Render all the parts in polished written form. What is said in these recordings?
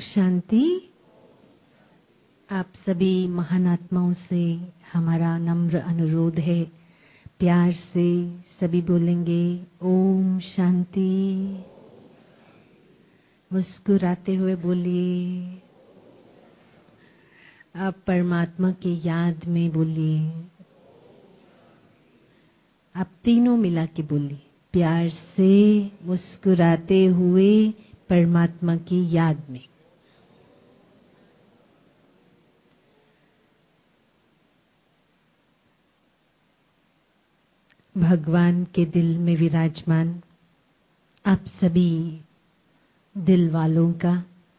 शांति। आप सभी महान आत्माओं से हमारा नम्र अनुरोध है, प्यार से सभी बोलेंगे ओम शांति। मुस्कुराते हुए बोलिए। आप परमात्मा की याद में बोलिए। आप तीनों मिला के बोलिए, प्यार से मुस्कुराते हुए परमात्मा की याद में। भगवान के दिल में विराजमान आप सभी दिल वालों का,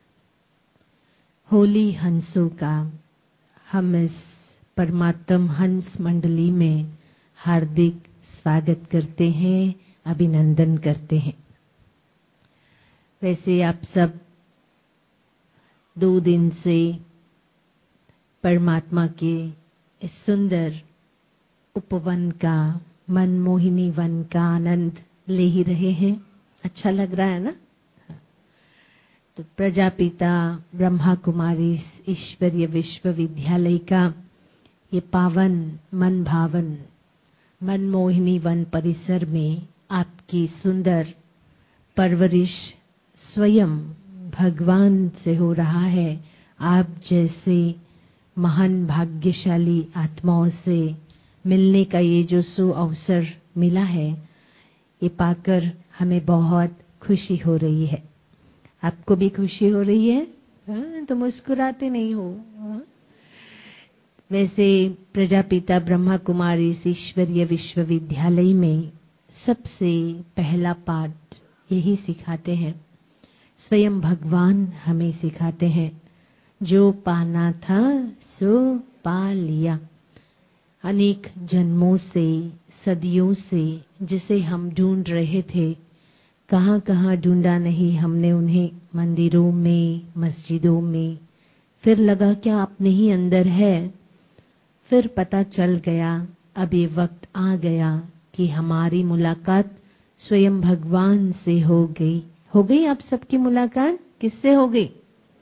होली हंसों का हम इस परमात्म हंस मंडली में हार्दिक स्वागत करते हैं, अभिनंदन करते हैं। वैसे आप सब 2 दिन से परमात्मा के इस सुंदर उपवन का, मनमोहिनी वन का आनंद ले ही रहे हैं। अच्छा लग रहा है ना? तो प्रजापिता ब्रह्मा कुमारी ईश्वरीय विश्वविद्यालय का ये पावन मन भावन मनमोहिनी वन परिसर में आपकी सुंदर परवरिश स्वयं भगवान से हो रहा है। आप जैसे महान भाग्यशाली आत्माओं से मिलने का ये जो सुअवसर मिला है, ये पाकर हमें बहुत खुशी हो रही है। आपको भी खुशी हो रही है? तो मुस्कुराते नहीं हो? वैसे प्रजापिता ब्रह्मा कुमारी ईश्वरीय विश्वविद्यालय में सबसे पहला पाठ यही सिखाते हैं, स्वयं भगवान हमें सिखाते हैं, जो पाना था सो पा लिया। अनेक जन्मों से, सदियों से जिसे हम ढूंढ रहे थे, कहाँ कहाँ ढूंढा नहीं हमने उन्हें, मंदिरों में, मस्जिदों में, फिर लगा क्या अपने ही अंदर है, फिर पता चल गया अब ये वक्त आ गया कि हमारी मुलाकात स्वयं भगवान से हो गई। हो गई आप सबकी मुलाकात? किससे हो गई?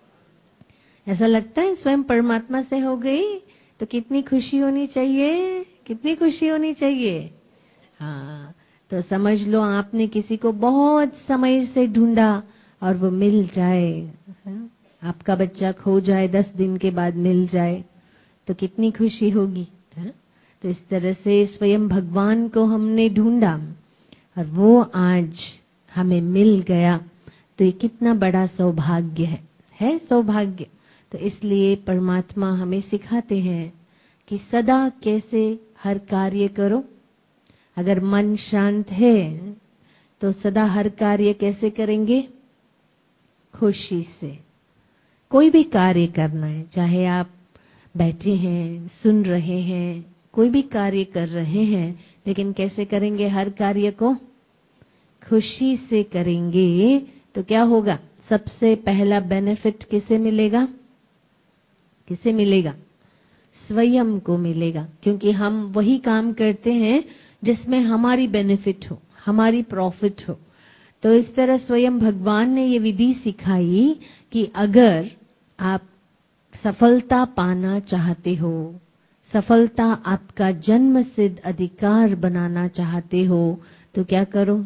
ऐसा लगता है स्वयं परमात्मा से हो गई। तो कितनी खुशी होनी चाहिए, कितनी खुशी होनी चाहिए। हाँ, तो समझ लो आपने किसी को बहुत समय से ढूंढा और वो मिल जाए। आपका बच्चा खो जाए, 10 दिन के बाद मिल जाए तो कितनी खुशी होगी। तो इस तरह से स्वयं भगवान को हमने ढूंढा और वो आज हमें मिल गया, तो ये कितना बड़ा सौभाग्य है सौभाग्य। तो इसलिए परमात्मा हमें सिखाते हैं कि सदा कैसे हर कार्य करो। अगर मन शांत है तो सदा हर कार्य कैसे करेंगे? खुशी से। कोई भी कार्य करना है, चाहे आप बैठे हैं, सुन रहे हैं, कोई भी कार्य कर रहे हैं, लेकिन कैसे करेंगे हर कार्य को? खुशी से करेंगे तो क्या होगा? सबसे पहला बेनिफिट किसे मिलेगा? किसे मिलेगा? स्वयं को मिलेगा, क्योंकि हम वही काम करते हैं जिसमें हमारी बेनिफिट हो, हमारी प्रॉफिट हो। तो इस तरह स्वयं भगवान ने ये विधि सिखाई कि अगर आप सफलता पाना चाहते हो, सफलता आपका जन्म सिद्ध अधिकार बनाना चाहते हो, तो क्या करो?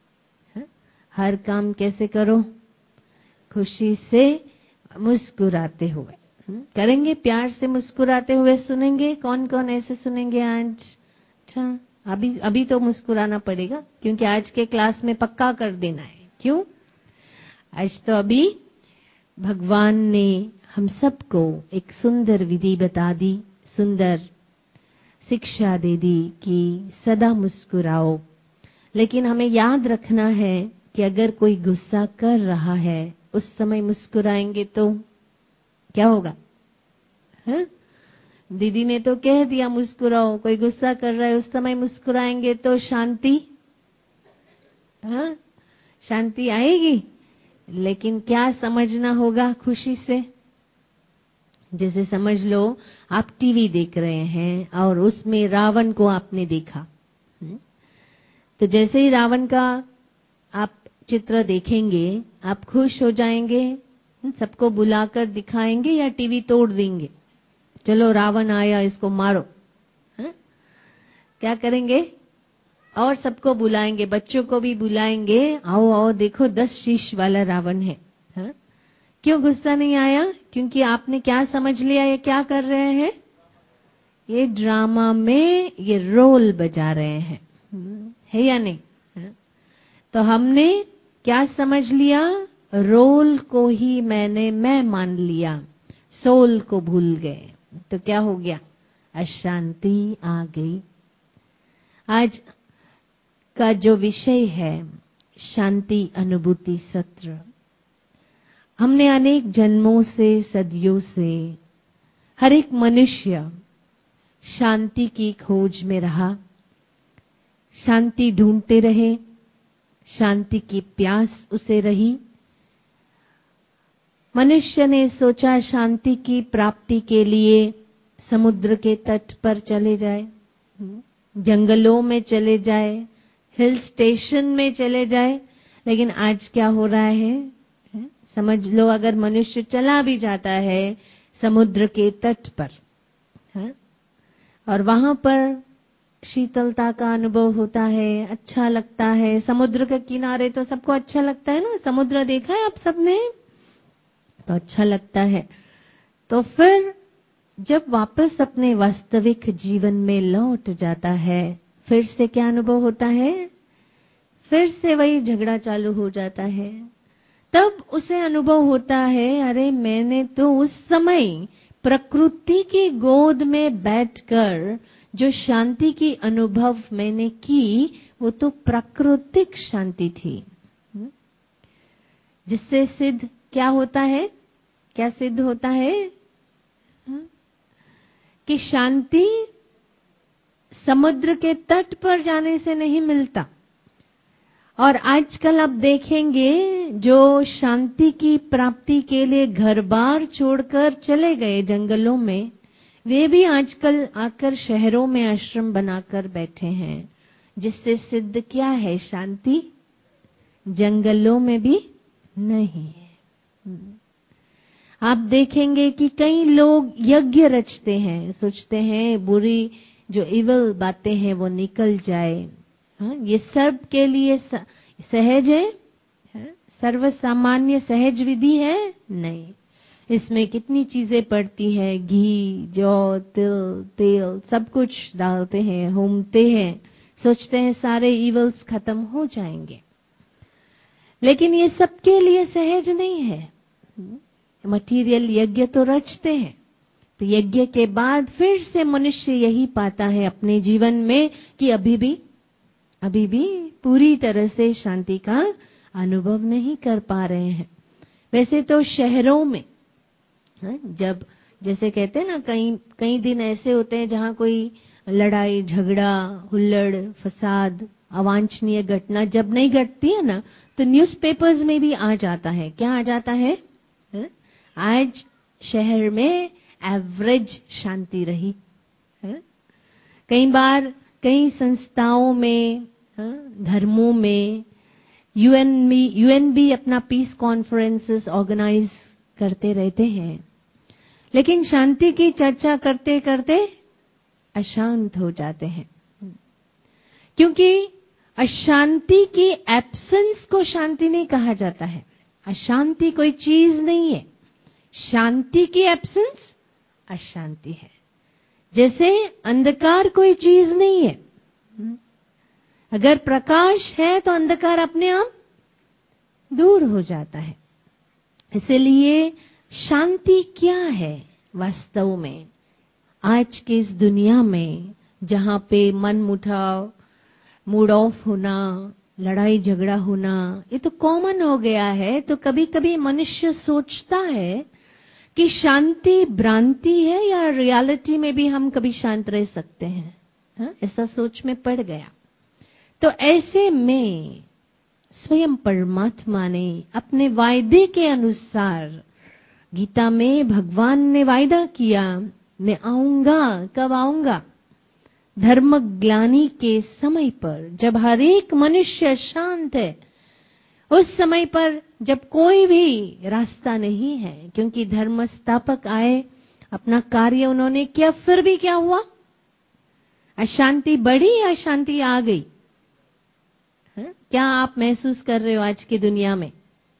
हर काम कैसे करो? खुशी से मुस्कुराते हुए करेंगे। प्यार से मुस्कुराते हुए सुनेंगे। कौन कौन ऐसे सुनेंगे आज? अच्छा, अभी तो मुस्कुराना पड़ेगा, क्योंकि आज के क्लास में पक्का कर देना है। क्यों? आज तो अभी भगवान ने हम सबको एक सुंदर विधि बता दी, सुंदर शिक्षा दे दी कि सदा मुस्कुराओ। लेकिन हमें याद रखना है कि अगर कोई गुस्सा कर रहा है, उस समय मुस्कुराएंगे तो क्या होगा? है? दीदी ने तो कह दिया मुस्कुराओ। कोई गुस्सा कर रहा है, उस समय मुस्कुराएंगे तो शांति, हाँ, शांति आएगी। लेकिन क्या समझना होगा खुशी से? जैसे समझ लो आप टीवी देख रहे हैं और उसमें रावण को आपने देखा, तो जैसे ही रावण का आप चित्र देखेंगे, आप खुश हो जाएंगे सबको बुलाकर दिखाएंगे या टीवी तोड़ देंगे, चलो रावण आया इसको मारो, क्या करेंगे? और सबको बुलाएंगे, बच्चों को भी बुलाएंगे, आओ आओ देखो 10 शीश वाला रावण है। क्यों गुस्सा नहीं आया? क्योंकि आपने क्या समझ लिया, ये क्या कर रहे हैं? ये ड्रामा में ये रोल बजा रहे हैं, है या नहीं? तो हमने क्या समझ लिया? रोल को ही मैं मान लिया, सोल को भूल गए। तो क्या हो गया? अशांति आ गई। आज का जो विषय है शांति अनुभूति सत्र, हमने अनेक जन्मों से, सदियों से हर एक मनुष्य शांति की खोज में रहा, शांति ढूंढते रहे, शांति की प्यास उसे रही। मनुष्य ने सोचा शांति की प्राप्ति के लिए समुद्र के तट पर चले जाए, जंगलों में चले जाए, हिल स्टेशन में चले जाए। लेकिन आज क्या हो रहा है? समझ लो, अगर मनुष्य चला भी जाता है समुद्र के तट पर, और वहां पर शीतलता का अनुभव होता है, अच्छा लगता है। समुद्र के किनारे तो सबको अच्छा लगता है ना, समुद्र देखा है आप सबने, तो अच्छा लगता है। तो फिर जब वापस अपने वास्तविक जीवन में लौट जाता है, फिर से क्या अनुभव होता है? फिर से वही झगड़ा चालू हो जाता है। तब उसे अनुभव होता है, अरे मैंने तो उस समय प्रकृति की गोद में बैठकर जो शांति की अनुभव मैंने की, वो तो प्राकृतिक शांति थी। जिससे सिद्ध क्या होता है? क्या सिद्ध होता है? कि शांति समुद्र के तट पर जाने से नहीं मिलता। और आजकल आप देखेंगे जो शांति की प्राप्ति के लिए घर बार छोड़कर चले गए जंगलों में, वे भी आजकल आकर शहरों में आश्रम बनाकर बैठे हैं। जिससे सिद्ध क्या है? शांति जंगलों में भी नहीं है। आप देखेंगे कि कई लोग यज्ञ रचते हैं, सोचते हैं बुरी जो इवल बातें हैं वो निकल जाए। ये सब के लिए सहज है? सर्व सामान्य सहज विधि है? नहीं, इसमें कितनी चीजें पड़ती है, घी, जौ, तिल, तेल सब कुछ डालते हैं, होमते हैं, सोचते हैं सारे इवल्स खत्म हो जाएंगे। लेकिन ये सबके लिए सहज नहीं है। मटीरियल यज्ञ तो रचते हैं, तो यज्ञ के बाद फिर से मनुष्य यही पाता है अपने जीवन में कि अभी भी पूरी तरह से शांति का अनुभव नहीं कर पा रहे हैं। वैसे तो शहरों में जब जैसे कहते हैं ना, कई दिन ऐसे होते हैं जहां कोई लड़ाई झगड़ा हुल्लड़ फसाद अवांछनीय घटना जब नहीं घटती है ना, तो न्यूज़पेपर्स में भी आ जाता है। क्या आ जाता है? आज शहर में एवरेज शांति रही। कई बार कई संस्थाओं में, धर्मों में, यूएन भी अपना पीस कॉन्फ्रेंसेस ऑर्गेनाइज करते रहते हैं, लेकिन शांति की चर्चा करते करते अशांत हो जाते हैं। क्योंकि अशांति की एब्सेंस को शांति नहीं कहा जाता है। अशांति कोई चीज नहीं है, शांति की एब्सेंस अशांति है। जैसे अंधकार कोई चीज नहीं है, अगर प्रकाश है तो अंधकार अपने आप दूर हो जाता है। इसलिए शांति क्या है वास्तव में? आज की इस दुनिया में जहां पे मन मुटाव, मूड ऑफ होना, लड़ाई झगड़ा होना, ये तो कॉमन हो गया है। तो कभी कभी मनुष्य सोचता है कि शांति भ्रांति है या रियलिटी में भी हम कभी शांत रह सकते हैं। ऐसा सोच में पड़ गया। तो ऐसे में स्वयं परमात्मा ने अपने वायदे के अनुसार, गीता में भगवान ने वायदा किया, मैं आऊंगा। कब आऊंगा? धर्म ग्लानि के समय पर, जब हर एक मनुष्य शांत है, उस समय पर जब कोई भी रास्ता नहीं है, क्योंकि धर्म स्थापक आए, अपना कार्य उन्होंने किया, फिर भी क्या हुआ? अशांति बढ़ी या अशांति आ गई? क्या आप महसूस कर रहे हो आज की दुनिया में?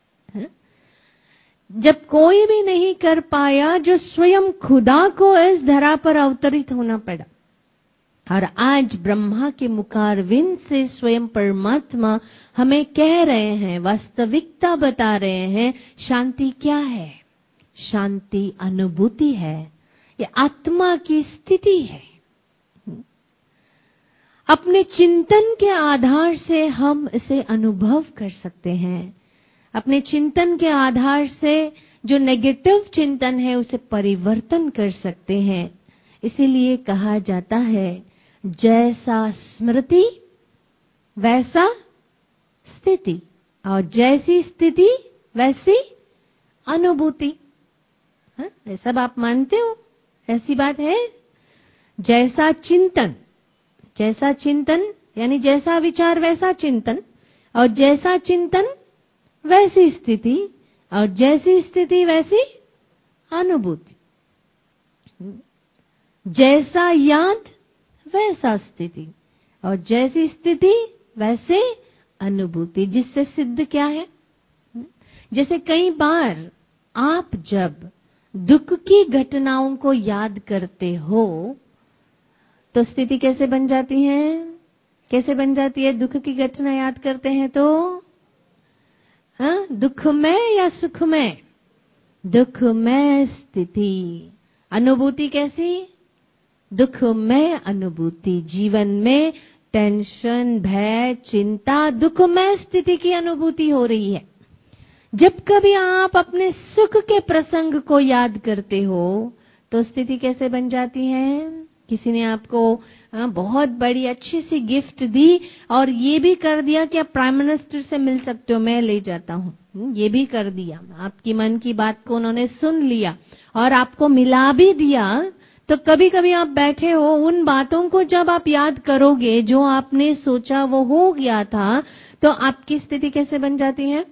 जब कोई भी नहीं कर पाया, जो स्वयं खुदा को इस धरा पर अवतरित होना पड़ा, और आज ब्रह्मा के मुखारविंद से स्वयं परमात्मा हमें कह रहे हैं, वास्तविकता बता रहे हैं, शांति क्या है? शांति अनुभूति है, ये आत्मा की स्थिति है। अपने चिंतन के आधार से हम इसे अनुभव कर सकते हैं। अपने चिंतन के आधार से जो नेगेटिव चिंतन है उसे परिवर्तन कर सकते हैं। इसीलिए कहा जाता है, जैसा स्मृति वैसा स्थिति, और जैसी स्थिति वैसी अनुभूति। ये सब आप मानते हो? ऐसी बात है? जैसा चिंतन यानी जैसा विचार वैसा चिंतन, और जैसा चिंतन वैसी स्थिति, और जैसी स्थिति वैसी अनुभूति। जैसा याद वैसा स्थिति, और जैसी स्थिति वैसे अनुभूति। जिससे सिद्ध क्या है? जैसे कई बार आप जब दुख की घटनाओं को याद करते हो तो स्थिति कैसे बन जाती है? कैसे बन जाती है? दुख की घटना याद करते हैं तो दुख में या सुख में? दुख में स्थिति। अनुभूति कैसी? दुख में अनुभूति। जीवन में टेंशन, भय, चिंता, दुख में स्थिति की अनुभूति हो रही है। जब कभी आप अपने सुख के प्रसंग को याद करते हो तो स्थिति कैसे बन जाती है? किसी ने आपको बहुत बड़ी अच्छी सी गिफ्ट दी और ये भी कर दिया कि आप प्राइम मिनिस्टर से मिल सकते हो, मैं ले जाता हूं। ये भी कर दिया, आपकी मन की बात को उन्होंने सुन लिया और आपको मिला भी दिया। तो कभी कभी आप बैठे हो, उन बातों को जब आप याद करोगे, जो आपने सोचा वो हो गया था, तो आपकी स्थिति कैसे बन जाती है?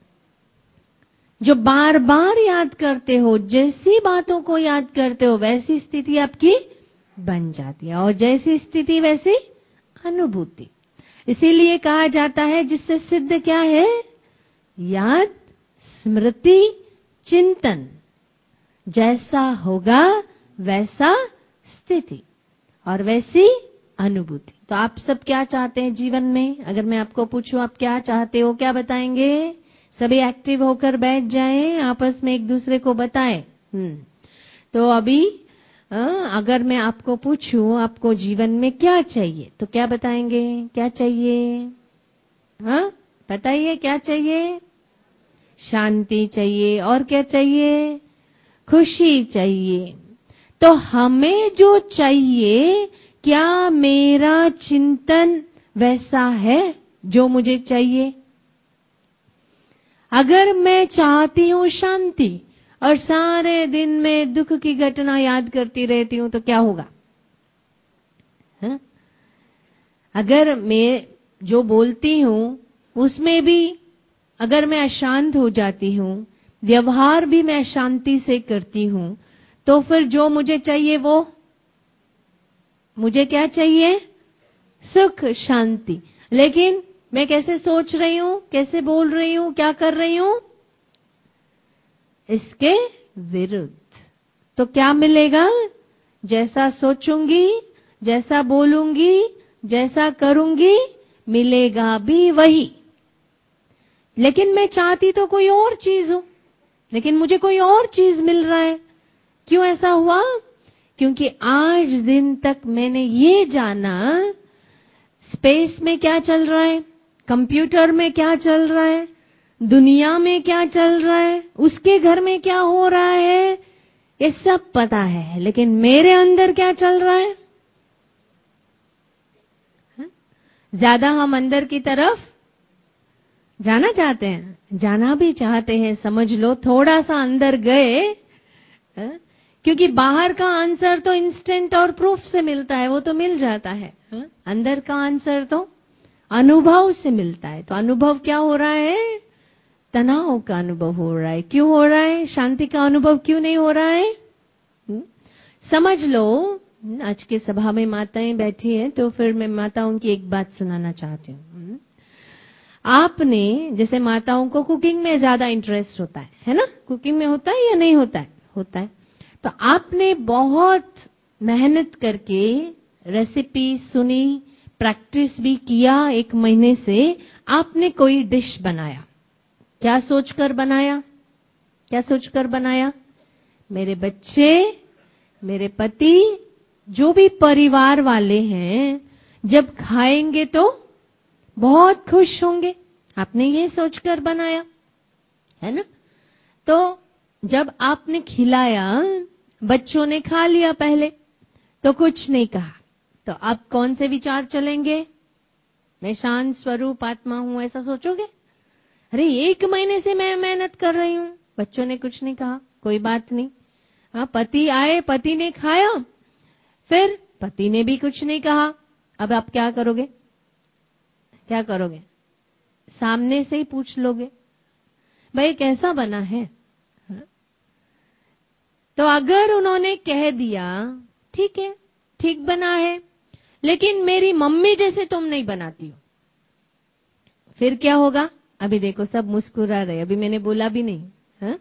जो बार बार याद करते हो, जैसी बातों को याद करते हो, वैसी स्थिति आपकी बन जाती है, और जैसी स्थिति वैसी अनुभूति। इसीलिए कहा जाता है, जिससे सिद्ध क्या है? याद, स्मृति, चिंतन। जैसा होगा वैसा स्थिति और वैसी अनुभूति। तो आप सब क्या चाहते हैं जीवन में? अगर मैं आपको पूछूं आप क्या चाहते हो, क्या बताएंगे? सभी एक्टिव होकर बैठ जाएं, आपस में एक दूसरे को बताएं। तो अभी अगर मैं आपको पूछूं आपको जीवन में क्या चाहिए, तो क्या बताएंगे? क्या चाहिए? बताइए, क्या चाहिए? शांति चाहिए। और क्या चाहिए? खुशी चाहिए। तो हमें जो चाहिए, क्या मेरा चिंतन वैसा है जो मुझे चाहिए? अगर मैं चाहती हूं शांति और सारे दिन में दुख की घटना याद करती रहती हूं तो क्या होगा? अगर मैं जो बोलती हूं उसमें भी अगर मैं अशांत हो जाती हूं, व्यवहार भी मैं अशांति से करती हूं, तो फिर जो मुझे चाहिए वो मुझे क्या चाहिए? सुख, शांति। लेकिन मैं कैसे सोच रही हूं, कैसे बोल रही हूं, क्या कर रही हूं? इसके विरुद्ध। तो क्या मिलेगा? जैसा सोचूंगी, जैसा बोलूंगी, जैसा करूंगी, मिलेगा भी वही। लेकिन मैं चाहती तो कोई और चीज हूं, लेकिन मुझे कोई और चीज मिल रहा है। क्यों ऐसा हुआ? क्योंकि आज दिन तक मैंने ये जाना, स्पेस में क्या चल रहा है, कंप्यूटर में क्या चल रहा है, दुनिया में क्या चल रहा है, उसके घर में क्या हो रहा है, ये सब पता है। लेकिन मेरे अंदर क्या चल रहा है? ज्यादा हम अंदर की तरफ जाना चाहते हैं, जाना भी चाहते हैं। समझ लो थोड़ा सा अंदर गए, क्योंकि बाहर का आंसर तो इंस्टेंट और प्रूफ से मिलता है, वो तो मिल जाता है। अंदर का आंसर तो अनुभव से मिलता है। तो अनुभव क्या हो रहा है? तनाव का अनुभव हो रहा है। क्यों हो रहा है? शांति का अनुभव क्यों नहीं हो रहा है? समझ लो, आज के सभा में माताएं बैठी हैं, तो फिर मैं माताओं की एक बात सुनाना चाहती हूँ। आपने, जैसे माताओं को कुकिंग में ज्यादा इंटरेस्ट होता है ना? कुकिंग में होता है या नहीं होता है? होता है। तो आपने बहुत मेहनत करके रेसिपी सुनी, प्रैक्टिस भी किया, 1 महीने से आपने कोई डिश बनाया। क्या सोचकर बनाया? क्या सोचकर बनाया? मेरे बच्चे, मेरे पति, जो भी परिवार वाले हैं, जब खाएंगे तो बहुत खुश होंगे। आपने ये सोचकर बनाया है ना? तो जब आपने खिलाया, बच्चों ने खा लिया पहले, तो कुछ नहीं कहा, तो अब कौन से विचार चलेंगे? मैं शांत स्वरूप आत्मा हूं, ऐसा सोचोगे? अरे 1 महीने से मैं मेहनत कर रही हूं, बच्चों ने कुछ नहीं कहा, कोई बात नहीं। हाँ, पति आए, पति ने खाया, फिर पति ने भी कुछ नहीं कहा। अब आप क्या करोगे? क्या करोगे? सामने से ही पूछ लोगे, भाई कैसा बना है? तो अगर उन्होंने कह दिया ठीक है, ठीक बना है, लेकिन मेरी मम्मी जैसे तुम नहीं बनाती हो, फिर क्या होगा? अभी देखो सब मुस्कुरा रहे, अभी मैंने बोला भी नहीं। हा?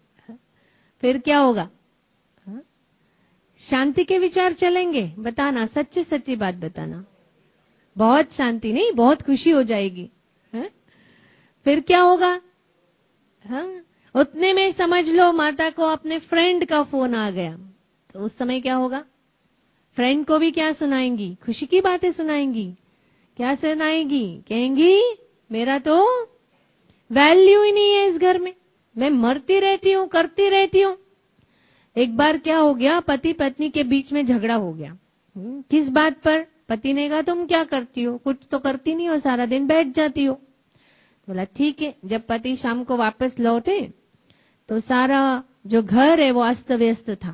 फिर क्या होगा? हा? शांति के विचार चलेंगे? बताना, सच्ची सच्ची बात बताना। बहुत शांति नहीं, बहुत खुशी हो जाएगी। हा? फिर क्या होगा? हाँ, उतने में समझ लो माता को अपने फ्रेंड का फोन आ गया, तो उस समय क्या होगा? फ्रेंड को भी क्या सुनाएंगी? खुशी की बातें सुनाएंगी। क्या सुनाएंगी? कहेंगी मेरा तो वैल्यू ही नहीं है इस घर में, मैं मरती रहती हूँ, करती रहती हूँ। एक बार क्या हो गया, पति पत्नी के बीच में झगड़ा हो गया। किस बात पर? पति ने कहा तुम क्या करती हो? कुछ तो करती नहीं हो, सारा दिन बैठ जाती हो। बोला ठीक है। जब पति शाम को वापस लौटे तो सारा जो घर है वो अस्त व्यस्त था।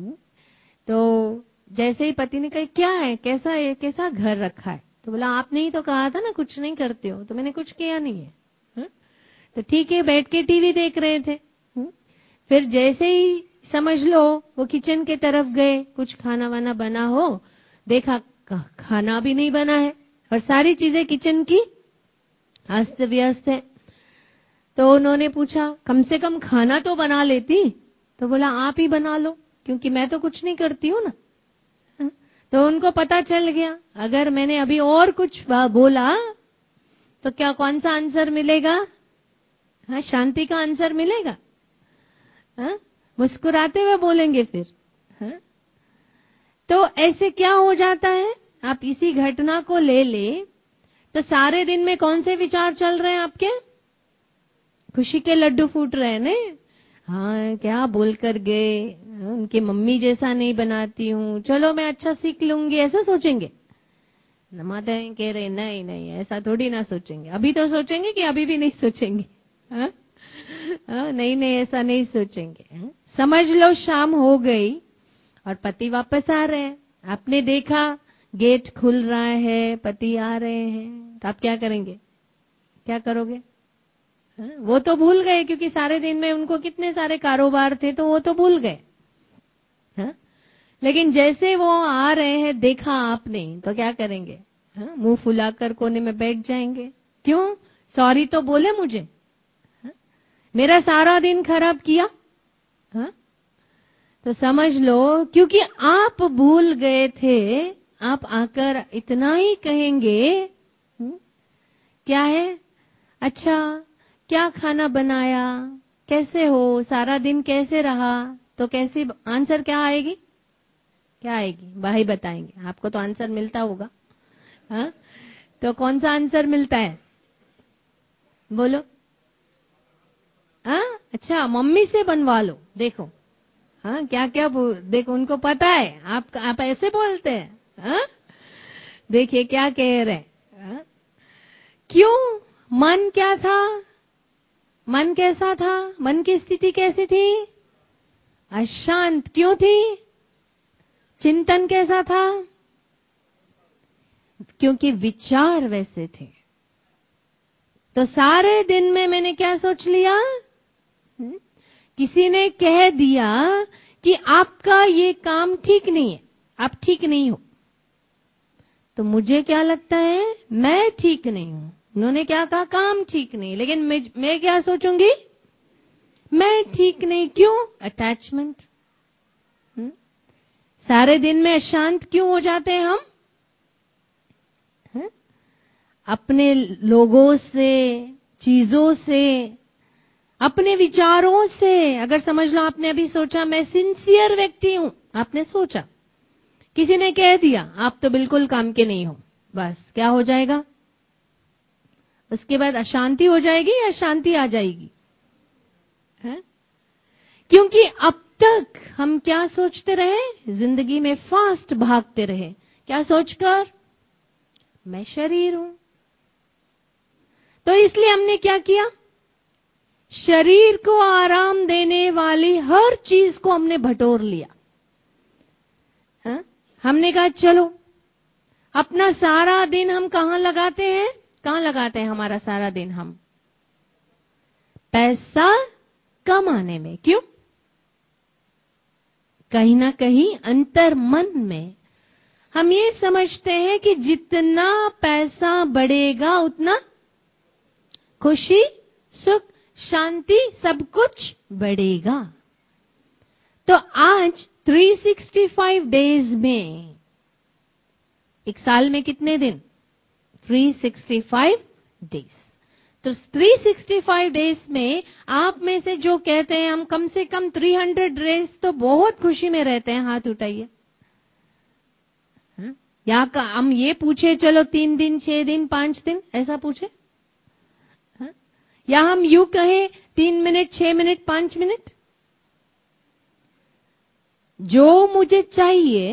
तो जैसे ही पति ने कहा क्या है, कैसा है, कैसा घर रखा है? तो बोला आपने ही तो कहा था ना कुछ नहीं करते हो, तो मैंने कुछ किया नहीं है। तो ठीक है, बैठ के टीवी देख रहे थे। फिर जैसे ही समझ लो वो किचन के तरफ गए, कुछ खाना वाना बना हो, देखा खाना भी नहीं बना है और सारी चीजें किचन की अस्त व्यस्त है। तो उन्होंने पूछा कम से कम खाना तो बना लेती। तो बोला आप ही बना लो, क्योंकि मैं तो कुछ नहीं करती हूँ ना। तो उनको पता चल गया, अगर मैंने अभी और कुछ बोला तो क्या, कौन सा आंसर मिलेगा? हाँ, शांति का आंसर मिलेगा। हाँ, मुस्कुराते हुए बोलेंगे फिर। हाँ? तो ऐसे क्या हो जाता है, आप इसी घटना को ले तो सारे दिन में कौन से विचार चल रहे हैं आपके? खुशी के लड्डू फूट रहे हैं ने। हाँ, क्या बोल कर गए, उनकी मम्मी जैसा नहीं बनाती हूँ, चलो मैं अच्छा सीख लूंगी, ऐसा सोचेंगे। माताएं कह रहे नहीं नहीं, ऐसा थोड़ी ना सोचेंगे। अभी तो सोचेंगे कि अभी भी नहीं सोचेंगे? हाँ? नहीं नहीं, ऐसा नहीं सोचेंगे। समझ लो शाम हो गई और पति वापस आ रहे हैं। आपने देखा गेट खुल रहा है, पति आ रहे हैं, तो आप क्या करेंगे? क्या करोगे? वो तो भूल गए, क्योंकि सारे दिन में उनको कितने सारे कारोबार थे, तो वो तो भूल गए। लेकिन जैसे वो आ रहे हैं, देखा आपने, तो क्या करेंगे? मुंह फुलाकर कोने में बैठ जाएंगे। क्यों? सॉरी तो बोले मुझे, मेरा सारा दिन खराब किया। तो समझ लो, क्योंकि आप भूल गए थे, आप आकर इतना ही कहेंगे क्या है, अच्छा क्या खाना बनाया, कैसे हो, सारा दिन कैसे रहा? तो कैसी आंसर क्या आएगी? क्या आएगी? भाई बताएंगे, आपको तो आंसर मिलता होगा। हाँ, तो कौन सा आंसर मिलता है? बोलो। हाँ, अच्छा मम्मी से बनवा लो। देखो हाँ, क्या क्या देखो, उनको पता है आप ऐसे बोलते हैं। हाँ, देखिए क्या कह रहे हैं। क्यों? मन क्या था? मन कैसा था? मन की स्थिति कैसी थी? अशांत। क्यों थी? चिंतन कैसा था? क्योंकि विचार वैसे थे। तो सारे दिन में मैंने क्या सोच लिया? किसी ने कह दिया कि आपका ये काम ठीक नहीं है, आप ठीक नहीं हो। तो मुझे क्या लगता है? मैं ठीक नहीं हूं। उन्होंने क्या कहा? काम ठीक नहीं। लेकिन मैं क्या सोचूंगी? मैं ठीक नहीं। क्यों? अटैचमेंट। सारे दिन में अशांत क्यों हो जाते हैं हम? अपने लोगों से, चीजों से, अपने विचारों से। अगर समझ लो आपने अभी सोचा मैं सिंसियर व्यक्ति हूं, आपने सोचा, किसी ने कह दिया आप तो बिल्कुल काम के नहीं हो, बस क्या हो जाएगा? उसके बाद अशांति हो जाएगी या शांति आ जाएगी? है? क्योंकि अब तक हम क्या सोचते रहे? जिंदगी में फास्ट भागते रहे। क्या सोचकर? मैं शरीर हूं। तो इसलिए हमने क्या किया? शरीर को आराम देने वाली हर चीज को हमने बटोर लिया। हमने कहा चलो अपना सारा दिन हम कहां लगाते हैं? कहां लगाते हैं हमारा सारा दिन? हम पैसा कमाने में। क्यों? कहीं ना कहीं अंतर मन में हम ये समझते हैं कि जितना पैसा बढ़ेगा उतना खुशी, सुख, शांति सब कुछ बढ़ेगा। तो आज 365 डेज में, एक साल में कितने दिन? 365 डेज। तो 365 डेज में आप में से जो कहते हैं हम कम से कम 300 डेज तो बहुत खुशी में रहते हैं, हाथ उठाइए। या हम ये पूछे चलो 3 दिन, 6 दिन, 5 दिन, ऐसा पूछे? या हम यूं कहें 3 मिनट, 6 मिनट, 5 मिनट? जो मुझे चाहिए,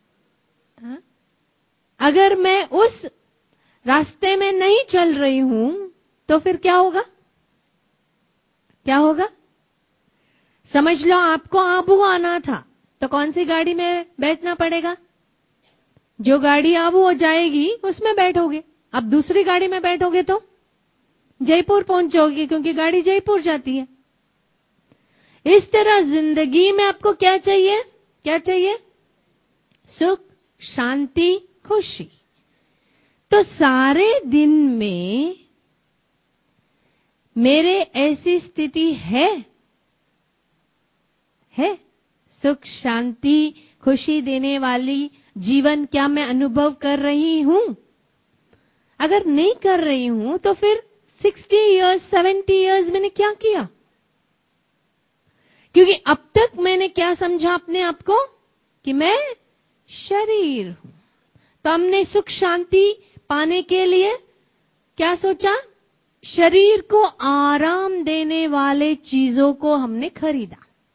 अगर मैं उस रास्ते में नहीं चल रही हूं तो फिर क्या होगा? क्या होगा? समझ लो आपको आबू आना था तो कौन सी गाड़ी में बैठना पड़ेगा? जो गाड़ी आबू हो जाएगी उसमें बैठोगे। अब दूसरी गाड़ी में बैठोगे तो जयपुर पहुंच जाओगे, क्योंकि गाड़ी जयपुर जाती है। इस तरह जिंदगी में आपको क्या चाहिए? क्या चाहिए? सुख, शांति, खुशी। तो सारे दिन में मेरे ऐसी स्थिति है सुख, शांति, खुशी देने वाली जीवन क्या मैं अनुभव कर रही हूं? अगर नहीं कर रही हूं तो फिर 60 इयर्स, 70 इयर्स मैंने क्या किया? क्योंकि अब तक मैंने क्या समझा अपने आप को? कि मैं शरीर हूं। तो हमने सुख शांति पाने के लिए क्या सोचा? शरीर को आराम देने वाले चीजों को हमने खरीदा।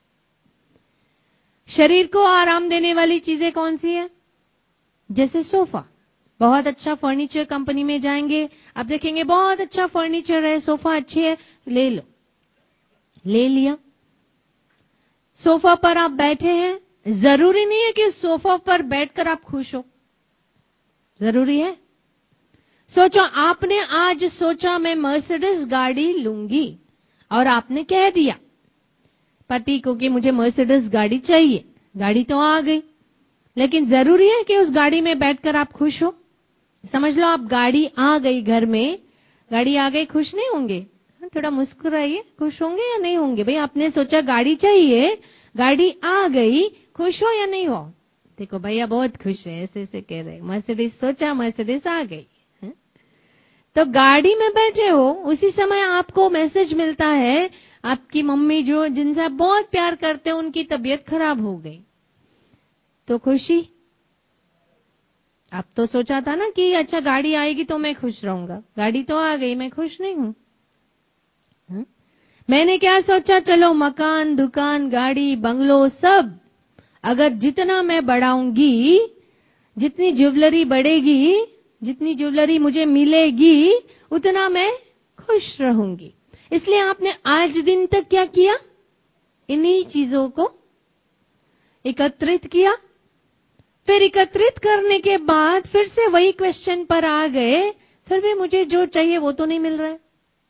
शरीर को आराम देने वाली चीजें कौन सी है? जैसे सोफा। बहुत अच्छा फर्नीचर कंपनी में जाएंगे, आप देखेंगे बहुत अच्छा फर्नीचर है, सोफा अच्छी है, ले लो। ले लिया। सोफा पर आप बैठे हैं, जरूरी नहीं है कि सोफा पर बैठकर आप खुश हो। जरूरी है? सोचो आपने आज सोचा मैं मर्सिडीज गाड़ी लूंगी और आपने कह दिया पति को कि मुझे मर्सिडीज गाड़ी चाहिए। गाड़ी तो आ गई, लेकिन जरूरी है कि उस गाड़ी में बैठकर आप खुश हो? समझ लो आप गाड़ी आ गई घर में, गाड़ी आ गई, खुश नहीं होंगे? थोड़ा मुस्कुराइए, खुश होंगे या नहीं होंगे? भाई आपने सोचा गाड़ी चाहिए, गाड़ी आ गई, खुश हो या नहीं हो? देखो भैया बहुत खुश है, ऐसे ऐसे कह रहे। मर्सिडीज सोचा, मर्सिडीज आ गई। तो गाड़ी में बैठे हो, उसी समय आपको मैसेज मिलता है आपकी मम्मी जो जिनसे आप बहुत प्यार करते हो उनकी तबीयत खराब हो गई। तो खुशी? आप तो सोचा था ना कि अच्छा गाड़ी आएगी तो मैं खुश रहूंगा। गाड़ी तो आ गई, मैं खुश नहीं हूं। मैंने क्या सोचा? चलो मकान, दुकान, गाड़ी, बंगलो सब, अगर जितना मैं बढ़ाऊंगी, जितनी ज्वेलरी बढ़ेगी, जितनी ज्वेलरी मुझे मिलेगी, उतना मैं खुश रहूंगी। इसलिए आपने आज दिन तक क्या किया? इन्हीं चीजों को एकत्रित किया। फिर एकत्रित करने के बाद फिर से वही क्वेश्चन पर आ गए, फिर भी मुझे जो चाहिए वो तो नहीं मिल रहा है।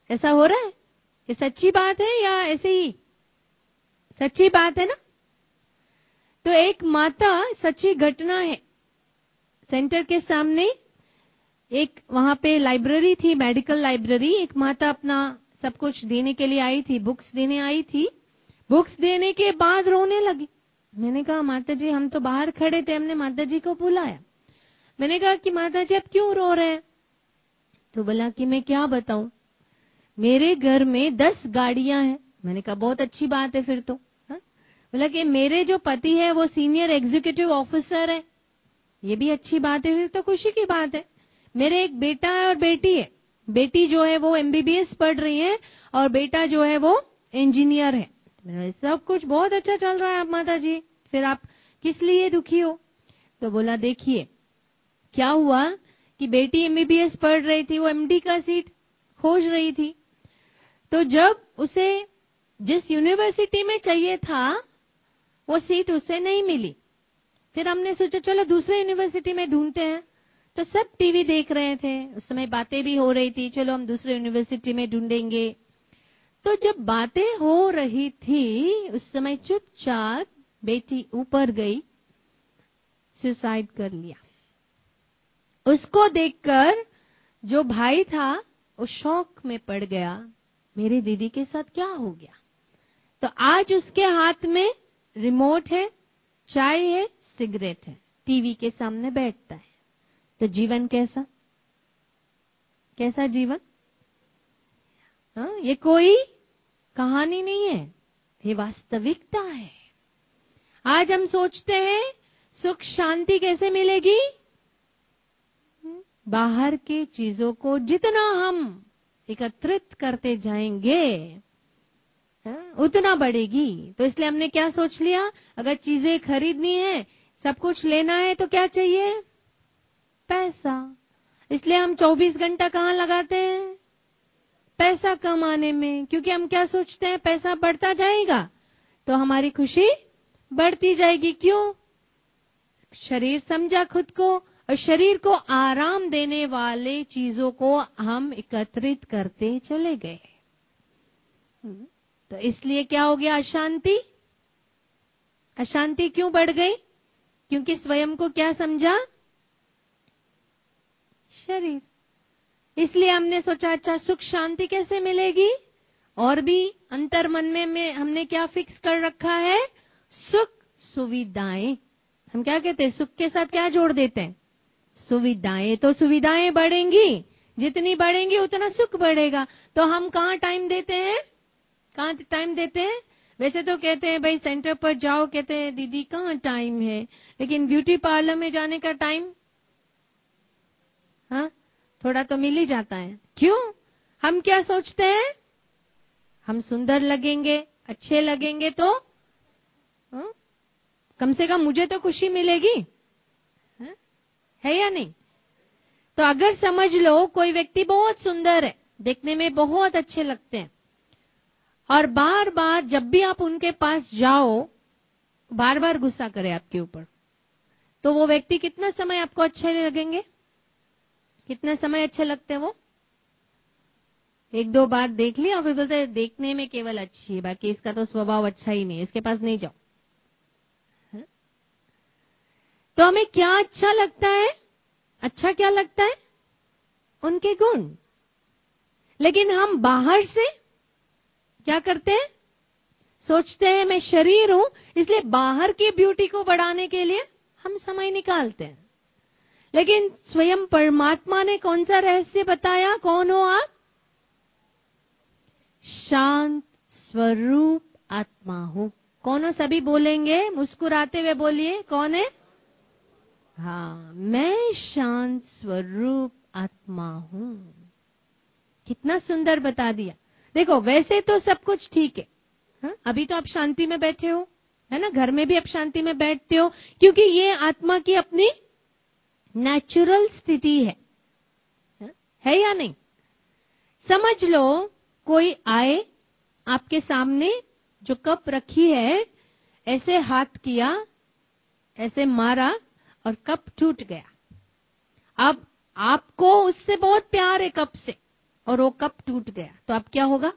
ऐसा हो रहा है? ये सच्ची बात है या ऐसे ही? सच्ची बात है ना? तो एक माता, सच्ची घटना है, सेंटर के सामने एक वहां पे लाइब्रेरी थी, मेडिकल लाइब्रेरी। एक माता अपना सब कुछ देने के लिए आई थी, बुक्स देने आई थी। बुक्स देने के बाद रोने लगी। मैंने कहा माता जी हम तो बाहर खड़े थे, हमने माता जी को बुलाया। मैंने कहा कि माता जी आप क्यों रो रहे हैं? तो बोला कि मैं क्या बताऊं, मेरे घर में 10 गाड़ियां हैं। मैंने कहा बहुत अच्छी बात है फिर तो। बोला कि मेरे जो पति है वो सीनियर एग्जीक्यूटिव ऑफिसर है। ये भी अच्छी बात है, फिर तो खुशी की बात है। मेरे एक बेटा है और बेटी है। बेटी जो है वो एमबीबीएस पढ़ रही है और बेटा जो है वो इंजीनियर है। सब कुछ बहुत अच्छा चल रहा है आप माता जी, फिर आप किस लिए दुखी हो? तो बोला देखिए क्या हुआ कि बेटी एमबीबीएस पढ़ रही थी, वो एमडी का सीट खोज रही थी। तो जब उसे जिस यूनिवर्सिटी में चाहिए था वो सीट उसे नहीं मिली। फिर हमने सोचा चलो दूसरे यूनिवर्सिटी में ढूंढते हैं। तो सब टीवी देख रहे थे, उस समय बातें भी हो रही थी, चलो हम दूसरे यूनिवर्सिटी में ढूंढेंगे। तो जब बातें हो रही थी उस समय चुपचाप बेटी ऊपर गई, सुसाइड कर लिया। उसको देखकर जो भाई था वो शौक में पड़ गया, मेरी दीदी के साथ क्या हो गया। तो आज उसके हाथ में रिमोट है, चाय है, सिगरेट है, टीवी के सामने बैठता है। तो जीवन कैसा? कैसा जीवन? ये कोई कहानी नहीं है, ये वास्तविकता है। आज हम सोचते हैं सुख शांति कैसे मिलेगी? बाहर की चीजों को जितना हम एकत्रित करते जाएंगे उतना बढ़ेगी। तो इसलिए हमने क्या सोच लिया, अगर चीजें खरीदनी है, सब कुछ लेना है तो क्या चाहिए? पैसा। इसलिए हम 24 घंटा कहाँ लगाते हैं? पैसा कमाने में। क्योंकि हम क्या सोचते हैं, पैसा बढ़ता जाएगा तो हमारी खुशी बढ़ती जाएगी। क्यों? शरीर समझा खुद को, और शरीर को आराम देने वाले चीजों को हम एकत्रित करते चले गए। तो इसलिए क्या हो गया? अशांति। अशांति क्यों बढ़ गई? क्योंकि स्वयं को क्या समझा? शरीर। इसलिए हमने सोचा अच्छा सुख शांति कैसे मिलेगी, और भी अंतर मन में हमने क्या फिक्स कर रखा है? सुख सुविधाएं। हम क्या कहते हैं? सुख के साथ क्या जोड़ देते हैं? सुविधाएं। तो सुविधाएं बढ़ेंगी, जितनी बढ़ेंगी उतना सुख बढ़ेगा। तो हम कहाँ टाइम देते हैं? कहाँ टाइम देते हैं? वैसे तो कहते हैं भाई सेंटर पर जाओ, कहते हैं दीदी कहाँ टाइम है, लेकिन ब्यूटी पार्लर में जाने का टाइम थोड़ा तो मिल ही जाता है। क्यों? हम क्या सोचते हैं? हम सुंदर लगेंगे, अच्छे लगेंगे तो कम से कम मुझे तो खुशी मिलेगी, है या नहीं? तो अगर समझ लो कोई व्यक्ति बहुत सुंदर है, देखने में बहुत अच्छे लगते हैं, और बार बार जब भी आप उनके पास जाओ बार बार गुस्सा करे आपके ऊपर, तो वो व्यक्ति कितना समय आपको अच्छे लगेंगे? कितना समय अच्छे लगते हैं वो? 1-2 बार देख लिया और फिर बोलते हैं देखने में केवल अच्छी है, बाकी इसका तो स्वभाव अच्छा ही नहीं है, इसके पास नहीं जाओ। तो हमें क्या अच्छा लगता है? अच्छा क्या लगता है? उनके गुण। लेकिन हम बाहर से क्या करते हैं? सोचते हैं मैं शरीर हूं, इसलिए बाहर की ब्यूटी को बढ़ाने के लिए हम समय निकालते हैं। लेकिन स्वयं परमात्मा ने कौन सा रहस्य बताया? कौन हो आप? शांत स्वरूप आत्मा हो। कौन हो? सभी बोलेंगे, मुस्कुराते हुए बोलिए, कौन है? हाँ, मैं शांत स्वरूप आत्मा हूं। कितना सुंदर बता दिया। देखो वैसे तो सब कुछ ठीक है, अभी तो आप शांति में बैठे हो, है ना? घर में भी आप शांति में बैठते हो, क्योंकि ये आत्मा की अपनी नेचुरल स्थिति है या नहीं? समझ लो कोई आए आपके सामने, जो कप रखी है, ऐसे हाथ किया, ऐसे मारा और कप टूट गया। अब आपको उससे बहुत प्यार है, कप से, और वो कप टूट गया, तो अब क्या होगा?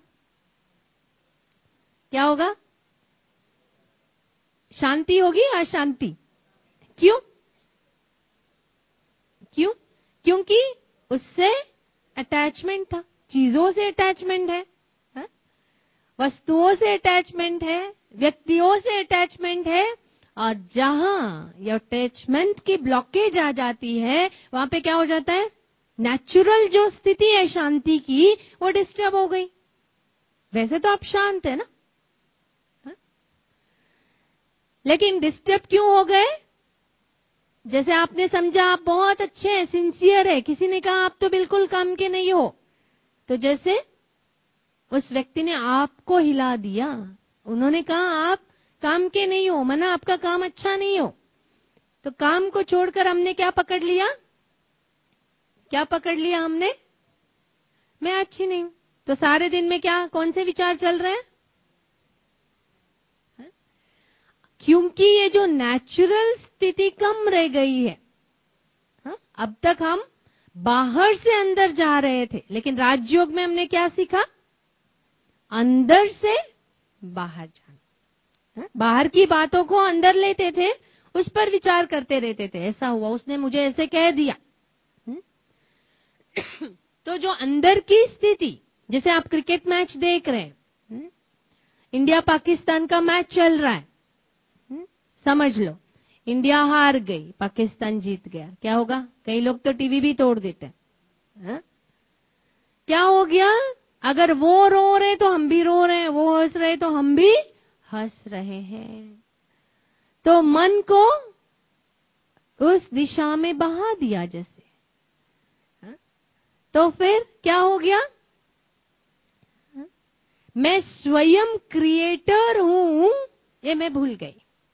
क्या होगा? शांति होगी या अशांति? क्यों? क्यों? क्योंकि उससे अटैचमेंट था, चीजों से अटैचमेंट है, वस्तुओं से अटैचमेंट है, व्यक्तियों से अटैचमेंट है, और जहां ये अटैचमेंट की ब्लॉकेज आ जाती है वहां पे क्या हो जाता है? नेचुरल जो स्थिति है शांति की वो डिस्टर्ब हो गई। वैसे तो आप शांत है ना, लेकिन डिस्टर्ब क्यों हो गए? जैसे आपने समझा आप बहुत अच्छे हैं, सिंसियर है, किसी ने कहा आप तो बिल्कुल काम के नहीं हो, तो जैसे उस व्यक्ति ने आपको हिला दिया, उन्होंने कहा आप काम के नहीं हो, माना आपका काम अच्छा नहीं हो, तो काम को छोड़कर हमने क्या पकड़ लिया? क्या पकड़ लिया हमने? मैं अच्छी नहीं हूं। तो सारे दिन में क्या, कौन से विचार चल रहे हैं? क्योंकि ये जो नेचुरल स्थिति कम रह गई है। अब तक हम बाहर से अंदर जा रहे थे, लेकिन राजयोग में हमने क्या सीखा? अंदर से बाहर जाना। बाहर की बातों को अंदर लेते थे, उस पर विचार करते रहते थे, ऐसा हुआ, उसने मुझे ऐसे कह दिया। तो जो अंदर की स्थिति, जैसे आप क्रिकेट मैच देख रहे हैं, इंडिया पाकिस्तान का मैच चल रहा है, समझ लो इंडिया हार गई, पाकिस्तान जीत गया, क्या होगा? कई लोग तो टीवी भी तोड़ देते हैं। क्या हो गया? अगर वो रो रहे तो हम भी रो रहे हैं, वो हंस रहे तो हम भी हंस रहे हैं, तो मन को उस दिशा में बहा दिया जैसे। तो फिर क्या हो गया? मैं स्वयं क्रिएटर हूं, ये मैं भूल गई।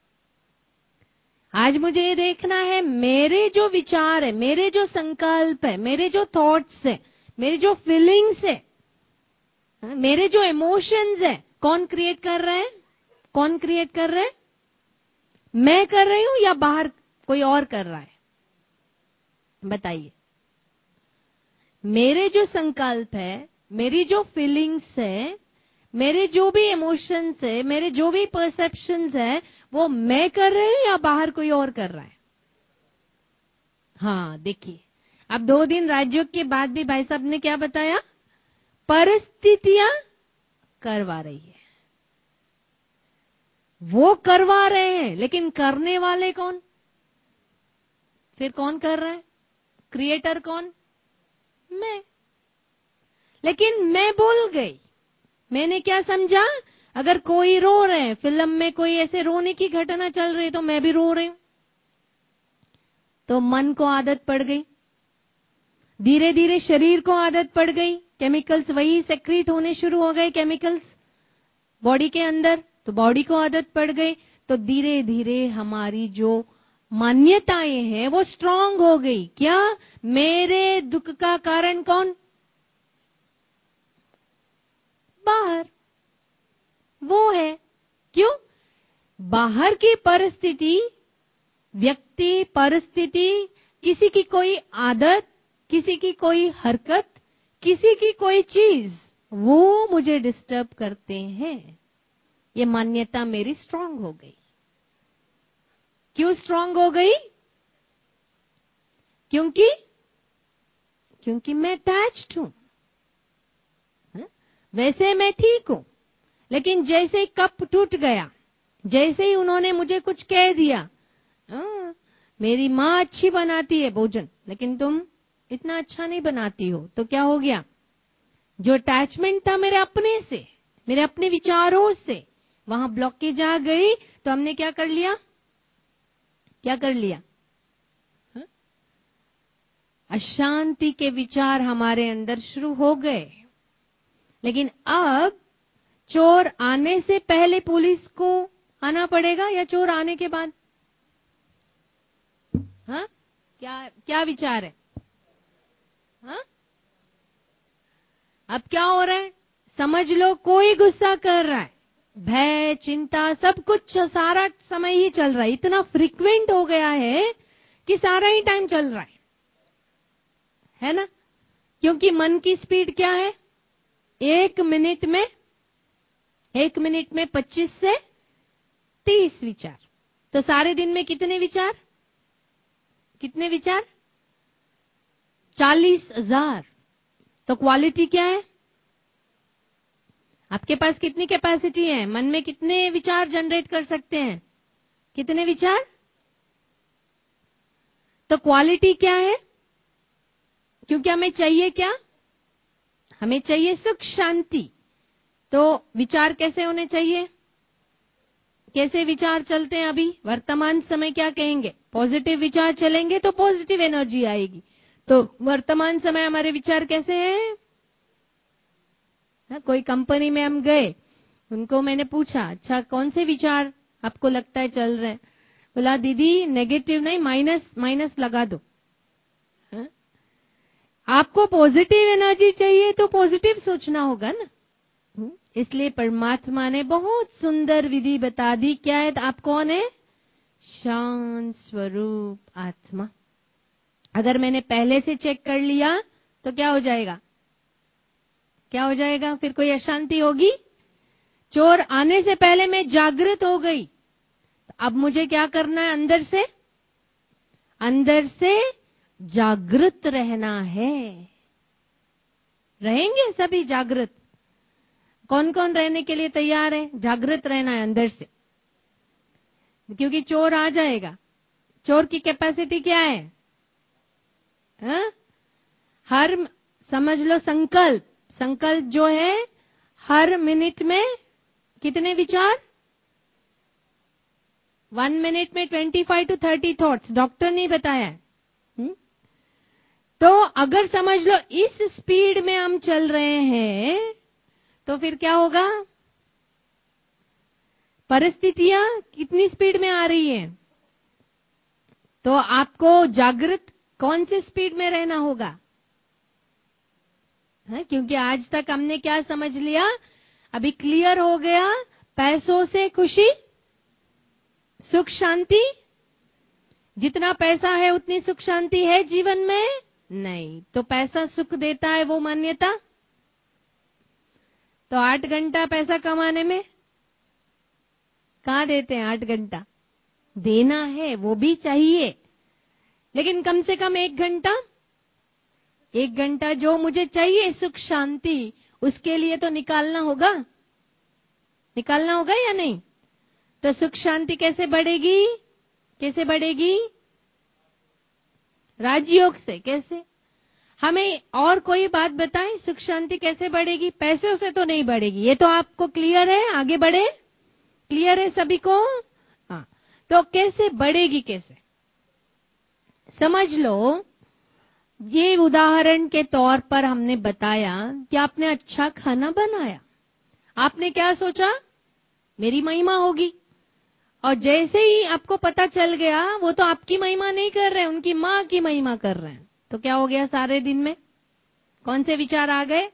आज मुझे ये देखना है, मेरे जो विचार है, मेरे जो संकल्प है, मेरे जो थॉट्स है, मेरे जो फीलिंग्स है, मेरे जो इमोशंस है, कौन क्रिएट कर रहा है? कौन क्रिएट कर रहा है? मैं कर रही हूं या बाहर कोई और कर रहा है? बताइए। मेरे जो संकल्प है, मेरी जो फीलिंग्स है, मेरे जो भी इमोशंस है, मेरे जो भी परसेप्शंस है, वो मैं कर रही हूं या बाहर कोई और कर रहा है? हाँ, देखिए, अब 2 दिन राजयोग के बाद भी भाई साहब ने क्या बताया? परिस्थितियां करवा रही है। वो करवा रहे हैं, लेकिन करने वाले कौन? फिर कौन कर रहा है? क्रिएटर कौन? मैं। लेकिन मैं भूल गई, मैंने क्या समझा? अगर कोई रो रहे हैं, फिल्म में कोई ऐसे रोने की घटना चल रही है, तो मैं भी रो रही हूं, तो मन को आदत पड़ गई, धीरे धीरे शरीर को आदत पड़ गई, केमिकल्स वही सेक्रीट होने शुरू हो गए, केमिकल्स बॉडी के अंदर, तो बॉडी को आदत पड़ गई, तो धीरे धीरे हमारी जो मान्यताएं हैं वो स्ट्रांग हो गई। क्या? मेरे दुख का कारण कौन? बाहर, वो है। क्यों? बाहर की परिस्थिति, व्यक्ति, परिस्थिति, किसी की कोई आदत, किसी की कोई हरकत, किसी की कोई चीज, वो मुझे डिस्टर्ब करते हैं। ये मान्यता मेरी स्ट्रांग हो गई। क्यों स्ट्रांग हो गई? क्योंकि मैं अटैच्ड हूं। वैसे मैं ठीक हूं, लेकिन जैसे ही कप टूट गया, जैसे ही उन्होंने मुझे कुछ कह दिया, मेरी माँ अच्छी बनाती है भोजन, लेकिन तुम इतना अच्छा नहीं बनाती हो, तो क्या हो गया? जो अटैचमेंट था मेरे अपने से, मेरे अपने विचारों से, वहां ब्लॉकेज आ गई, तो हमने क्या कर लिया? क्या कर लिया? अशांति के विचार हमारे अंदर शुरू हो गए। लेकिन अब चोर आने से पहले पुलिस को आना पड़ेगा या चोर आने के बाद? हाँ, क्या विचार है? हाँ, अब क्या हो रहा है? समझ लो कोई गुस्सा कर रहा है, भय, चिंता, सब कुछ सारा समय ही चल रहा है, इतना फ्रीक्वेंट हो गया है कि सारा ही टाइम चल रहा है ना? क्योंकि मन की स्पीड क्या है? 1 मिनट में 25 से 30 विचार। तो सारे दिन में कितने विचार? 40,000। तो क्वालिटी क्या है? आपके पास कितनी कैपेसिटी है? मन में कितने विचार जनरेट कर सकते हैं? कितने विचार? तो क्वालिटी क्या है? क्योंकि हमें चाहिए क्या? हमें चाहिए सुख शांति। तो विचार कैसे होने चाहिए? कैसे विचार चलते हैं अभी वर्तमान समय? क्या कहेंगे? पॉजिटिव विचार चलेंगे तो पॉजिटिव एनर्जी आएगी। तो वर्तमान समय हमारे विचार कैसे हैं? कोई कंपनी में हम गए, उनको मैंने पूछा, अच्छा कौन से विचार आपको लगता है चल रहे हैं? बोला दीदी नेगेटिव नहीं, माइनस लगा दो। हा? आपको पॉजिटिव एनर्जी चाहिए तो पॉजिटिव सोचना होगा ना। इसलिए परमात्मा ने बहुत सुंदर विधि बता दी। क्या है? आप कौन है? शांत स्वरूप आत्मा। अगर मैंने पहले से चेक कर लिया तो क्या हो जाएगा? क्या हो जाएगा? फिर कोई अशांति होगी? चोर आने से पहले मैं जागृत हो गई। अब मुझे क्या करना है? अंदर से जागृत रहना है। रहेंगे सभी जागृत? कौन कौन रहने के लिए तैयार है? जागृत रहना है अंदर से, क्योंकि चोर आ जाएगा। चोर की कैपेसिटी क्या है? हर समझ लो संकल्प जो है, हर मिनट में कितने विचार? 1 मिनट में 25 to 30 थॉट्स। डॉक्टर ने बताया है। तो अगर समझ लो इस स्पीड में हम चल रहे हैं तो फिर क्या होगा? परिस्थितियां कितनी स्पीड में आ रही है? तो आपको जागृत कौन से स्पीड में रहना होगा? क्योंकि आज तक हमने क्या समझ लिया? अभी क्लियर हो गया, पैसों से खुशी, सुख शांति। जितना पैसा है उतनी सुख शांति है जीवन में नहीं। तो पैसा सुख देता है वो मान्यता। तो 8 घंटा पैसा कमाने में कहां देते हैं? 8 घंटा देना है, वो भी चाहिए, लेकिन कम से कम 1 घंटा जो मुझे चाहिए सुख शांति, उसके लिए तो निकालना होगा या नहीं? तो सुख शांति कैसे बढ़ेगी? राजयोग से। कैसे? हमें और कोई बात बताएं, सुख शांति कैसे बढ़ेगी? पैसों से तो नहीं बढ़ेगी, ये तो आपको क्लियर है। आगे बढ़े, क्लियर है सभी को? हाँ। तो कैसे बढ़ेगी? कैसे समझ लो। ये उदाहरण के तौर पर हमने बताया कि आपने अच्छा खाना बनाया, आपने क्या सोचा? मेरी महिमा होगी। और जैसे ही आपको पता चल गया वो तो आपकी महिमा नहीं कर रहे हैं, उनकी माँ की महिमा कर रहे हैं, तो क्या हो गया? सारे दिन में कौन से विचार आ गए?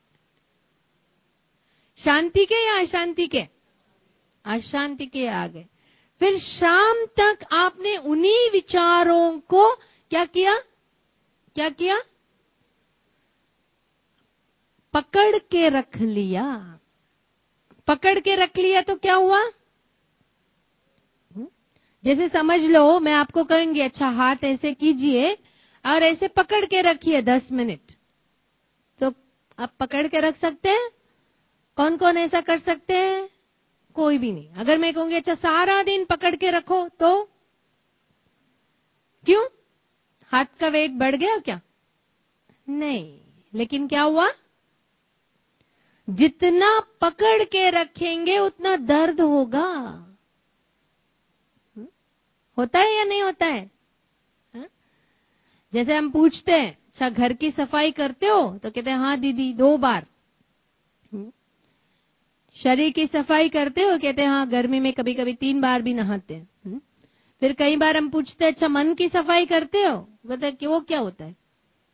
शांति के या अशांति के? अशांति के आ गए। फिर शाम तक आपने उन्हीं विचारों को क्या किया? पकड़ के रख लिया। तो क्या हुआ? जैसे समझ लो मैं आपको कहूंगी, अच्छा हाथ ऐसे कीजिए और ऐसे पकड़ के रखिए 10 मिनट। तो आप पकड़ के रख सकते हैं? कौन कौन ऐसा कर सकते हैं? कोई भी नहीं। अगर मैं कहूंगी अच्छा सारा दिन पकड़ के रखो, तो क्यों? हाथ का वेट बढ़ गया क्या? नहीं। लेकिन क्या हुआ? जितना पकड़ के रखेंगे उतना दर्द होगा। होता है या नहीं होता है? जैसे हम पूछते हैं, अच्छा घर की सफाई करते हो? तो कहते हैं हाँ दीदी 2 बार। शरीर की सफाई करते हो? कहते हैं हाँ, गर्मी में कभी कभी 3 बार भी नहाते हैं। फिर कई बार हम पूछते हैं, अच्छा मन की सफाई करते हो? कहते हैं कि वो क्या होता है?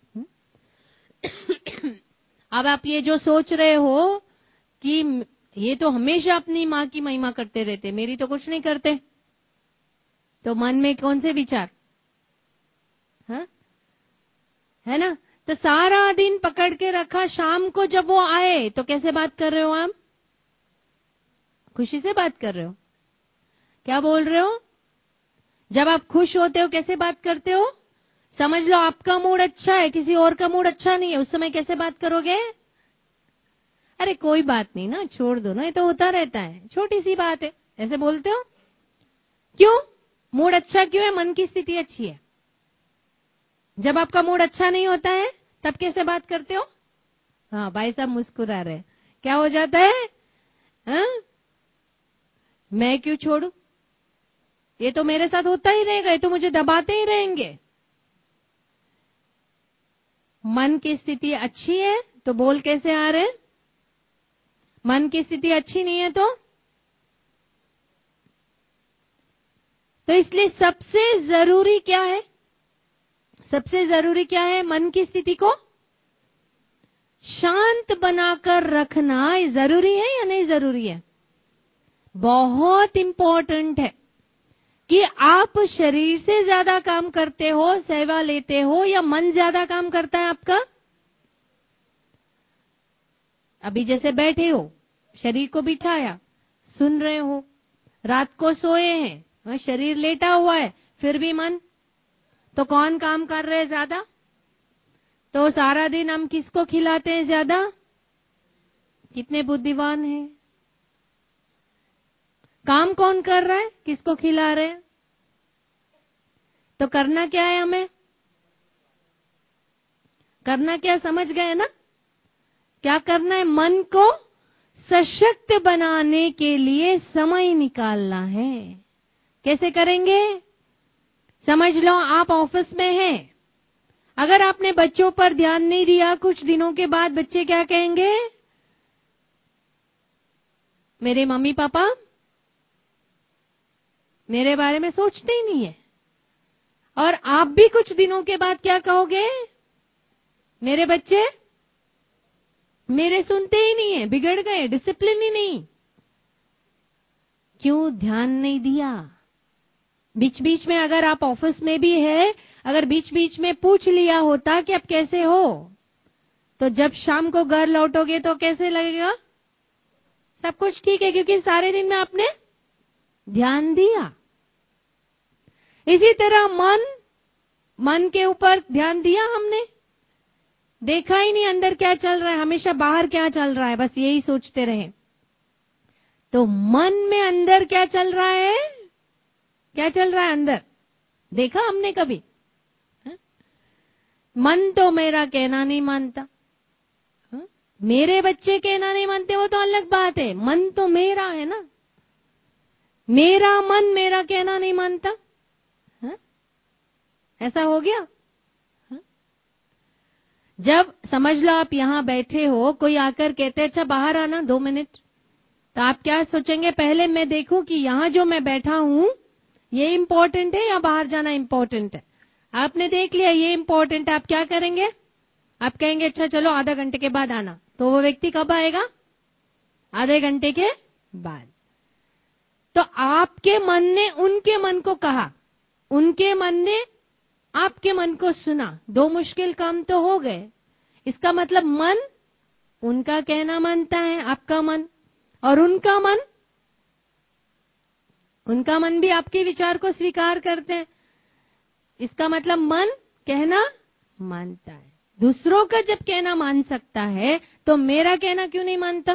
अब आप ये जो सोच रहे हो कि ये तो हमेशा अपनी माँ की महिमा करते रहते, मेरी तो कुछ नहीं करते, तो मन में कौन से विचार? हाँ? है ना? तो सारा दिन पकड़ के रखा, शाम को जब वो आए तो कैसे बात कर रहे हो आप? खुशी से बात कर रहे हो? क्या बोल रहे हो? जब आप खुश होते हो कैसे बात करते हो? समझ लो आपका मूड अच्छा है, किसी और का मूड अच्छा नहीं है, उस समय कैसे बात करोगे? अरे कोई बात नहीं ना, छोड़ दो ना, ये तो होता रहता है, छोटी सी बात है, ऐसे बोलते हो? क्यों? मूड अच्छा क्यों है? मन की स्थिति अच्छी है। जब आपका मूड अच्छा नहीं होता है तब कैसे बात करते हो? हाँ, भाई साहब मुस्कुरा रहे हैं। क्या हो जाता है? हाँ? मैं क्यों छोड़ू, ये तो मेरे साथ होता ही रहेगा, ये तो मुझे दबाते ही रहेंगे। मन की स्थिति अच्छी है तो बोल कैसे आ रहे? मन की स्थिति अच्छी नहीं है तो इसलिए सबसे जरूरी क्या है? सबसे जरूरी क्या है? मन की स्थिति को शांत बनाकर रखना जरूरी है या नहीं जरूरी है? बहुत इंपॉर्टेंट है कि आप शरीर से ज्यादा काम करते हो, सेवा लेते हो, या मन ज्यादा काम करता है आपका? अभी जैसे बैठे हो, शरीर को बिठाया, सुन रहे हो, रात को सोए हैं, शरीर लेटा हुआ है, फिर भी मन, तो कौन काम कर रहे हैं ज्यादा? तो सारा दिन हम किसको खिलाते हैं ज्यादा? कितने बुद्धिमान हैं? काम कौन कर रहा है, किसको खिला रहे हैं? तो करना क्या है हमें? करना क्या, समझ गए ना? क्या करना है? मन को सशक्त बनाने के लिए समय निकालना है। कैसे करेंगे? समझ लो आप ऑफिस में हैं, अगर आपने बच्चों पर ध्यान नहीं दिया, कुछ दिनों के बाद बच्चे क्या कहेंगे? मेरे मम्मी पापा मेरे बारे में सोचते ही नहीं है। और आप भी कुछ दिनों के बाद क्या कहोगे? मेरे बच्चे मेरे सुनते ही नहीं है, बिगड़ गए, डिसिप्लिन ही नहीं। क्यों? ध्यान नहीं दिया। बीच बीच में अगर आप ऑफिस में भी है, अगर बीच बीच में पूछ लिया होता कि आप कैसे हो, तो जब शाम को घर लौटोगे तो कैसे लगेगा? सब कुछ ठीक है, क्योंकि सारे दिन में आपने ध्यान दिया। इसी तरह मन के ऊपर ध्यान दिया हमने, देखा ही नहीं अंदर क्या चल रहा है, हमेशा बाहर क्या चल रहा है, बस यही सोचते रहे। तो मन में अंदर क्या चल रहा है? क्या चल रहा है अंदर? देखा हमने कभी? हा? मन तो मेरा कहना नहीं मानता, हा? मेरे बच्चे कहना नहीं मानते, वो तो अलग बात है, मन तो मेरा है ना। मेरा मन मेरा कहना नहीं मानता, हा? ऐसा हो गया। जब समझ लो आप यहां बैठे हो, कोई आकर कहते अच्छा बाहर आना 2 मिनट, तो आप क्या सोचेंगे? पहले मैं देखूं कि यहां जो मैं बैठा हूं ये इंपॉर्टेंट है या बाहर जाना इंपॉर्टेंट है? आपने देख लिया ये इंपॉर्टेंट है, आप क्या करेंगे? आप कहेंगे अच्छा चलो आधा घंटे के बाद आना। तो वो व्यक्ति कब आएगा? आधे घंटे के बाद। तो आपके मन ने उनके मन को कहा, उनके मन ने आपके मन को सुना, 2 मुश्किल काम तो हो गए। इसका मतलब मन उनका कहना मानता है, आपका मन, और उनका मन भी आपके विचार को स्वीकार करते हैं। इसका मतलब मन कहना मानता है। दूसरों का जब कहना मान सकता है तो मेरा कहना क्यों नहीं मानता?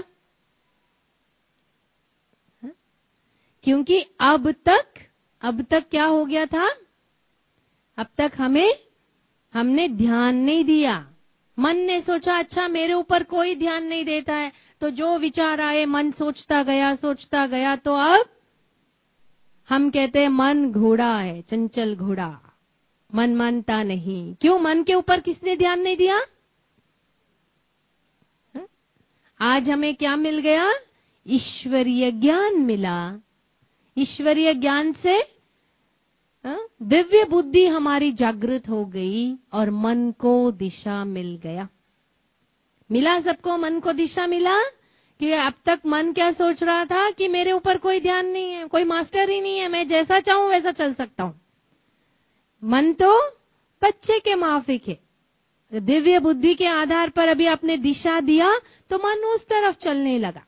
हा? क्योंकि अब तक क्या हो गया था? अब तक हमने ध्यान नहीं दिया। मन ने सोचा अच्छा मेरे ऊपर कोई ध्यान नहीं देता है, तो जो विचार आए मन सोचता गया, तो अब हम कहते हैं मन घोड़ा है, चंचल घोड़ा, मन मानता नहीं। क्यों? मन के ऊपर किसने ध्यान नहीं दिया? हा? आज हमें क्या मिल गया? ईश्वरीय ज्ञान मिला। ईश्वरीय ज्ञान से दिव्य बुद्धि हमारी जागृत हो गई और मन को दिशा मिल गया। मिला सबको मन को दिशा मिला। कि अब तक मन क्या सोच रहा था कि मेरे ऊपर कोई ध्यान नहीं है, कोई मास्टर ही नहीं है, मैं जैसा चाहूं वैसा चल सकता हूं। मन तो बच्चे के माफिक है, दिव्य बुद्धि के आधार पर अभी आपने दिशा दिया तो मन उस तरफ चलने लगा।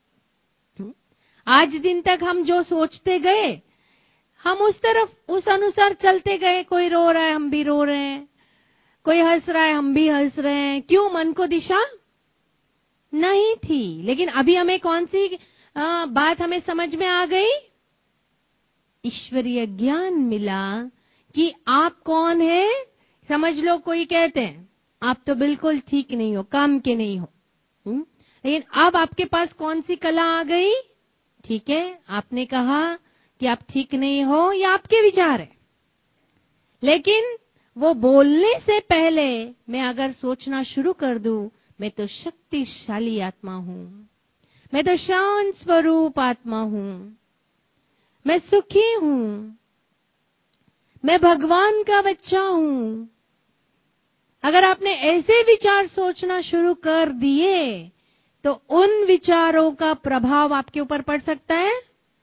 आज दिन तक हम जो सोचते गए, हम उस तरफ उस अनुसार चलते गए। कोई रो रहा है, हम भी रो रहे हैं। कोई हंस रहा है, हम भी हंस रहे हैं। क्यों? मन को दिशा नहीं थी। लेकिन अभी हमें कौन सी बात हमें समझ में आ गई? ईश्वरीय ज्ञान मिला कि आप कौन है। समझ लो, कोई कहते हैं आप तो बिल्कुल ठीक नहीं हो, काम के नहीं हो। लेकिन अब आपके पास कौन सी कला आ गई? ठीक है, आपने कहा कि आप ठीक नहीं हो, या आपके विचार है। लेकिन वो बोलने से पहले मैं अगर सोचना शुरू कर दूं, मैं तो शक्तिशाली आत्मा हूं, मैं तो शांत स्वरूप आत्मा हूं, मैं सुखी हूं, मैं भगवान का बच्चा हूं। अगर आपने ऐसे विचार सोचना शुरू कर दिए तो उन विचारों का प्रभाव आपके ऊपर पड़ सकता है।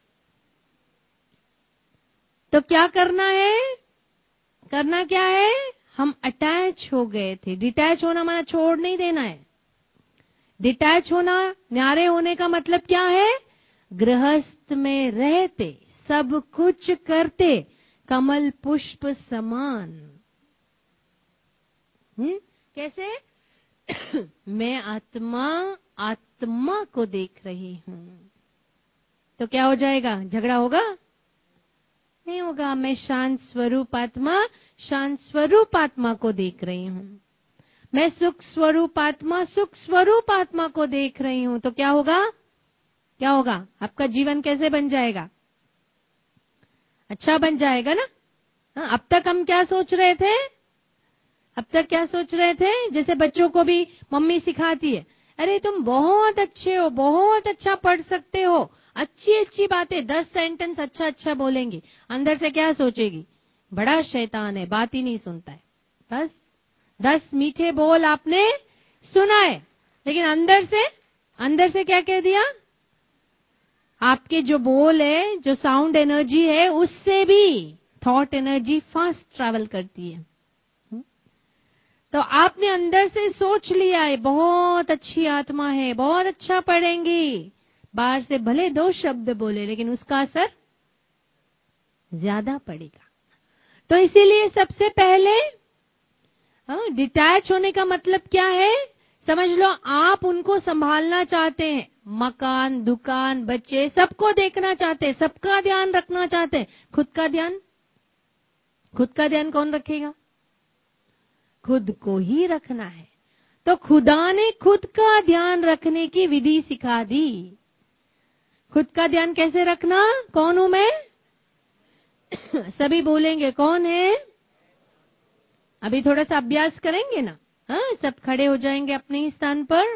तो क्या करना है? करना क्या है? हम अटैच हो गए थे। डिटैच होना माना छोड़ नहीं देना है। डिटैच होना, न्यारे होने का मतलब क्या है? गृहस्थ में रहते, सब कुछ करते, कमल पुष्प समान। कैसे? मैं आत्मा आत्मा को देख रही हूं। तो क्या हो जाएगा? झगड़ा होगा? नहीं होगा। मैं शांत स्वरूप आत्मा शांत स्वरूप आत्मा को देख रही हूं। मैं सुख स्वरूप आत्मा सुख स्वरूप आत्मा को देख रही हूं। तो क्या होगा? क्या होगा? आपका जीवन कैसे बन जाएगा? अच्छा बन जाएगा ना। अब तक हम क्या सोच रहे थे? अब तक क्या सोच रहे थे? जैसे बच्चों को भी मम्मी सिखाती है, अरे तुम बहुत अच्छे हो, बहुत अच्छा पढ़ सकते हो, अच्छी अच्छी बातें, 10 सेंटेंस अच्छा अच्छा बोलेंगी। अंदर से क्या सोचेगी? बड़ा शैतान है, बात ही नहीं सुनता है। बस 10 मीठे बोल आपने सुनाए, लेकिन अंदर से क्या कह दिया? आपके जो बोल है, जो साउंड एनर्जी है, उससे भी थॉट एनर्जी फास्ट ट्रैवल करती है। तो आपने अंदर से सोच लिया है बहुत अच्छी आत्मा है, बहुत अच्छा पढ़ेंगी। बाहर से भले 2 शब्द बोले, लेकिन उसका असर ज्यादा पड़ेगा। तो इसीलिए सबसे पहले डिटैच होने का मतलब क्या है? समझ लो, आप उनको संभालना चाहते हैं। मकान, दुकान, बच्चे, सबको देखना चाहते हैं, सबका ध्यान रखना चाहते हैं। खुद का ध्यान कौन रखेगा? खुद को ही रखना है। तो खुदा ने खुद का ध्यान रखने की विधि सिखा दी। खुद का ध्यान कैसे रखना? कौन हूं मैं? सभी बोलेंगे कौन है? अभी थोड़ा सा अभ्यास करेंगे ना। हाँ, सब खड़े हो जाएंगे अपने ही स्थान पर।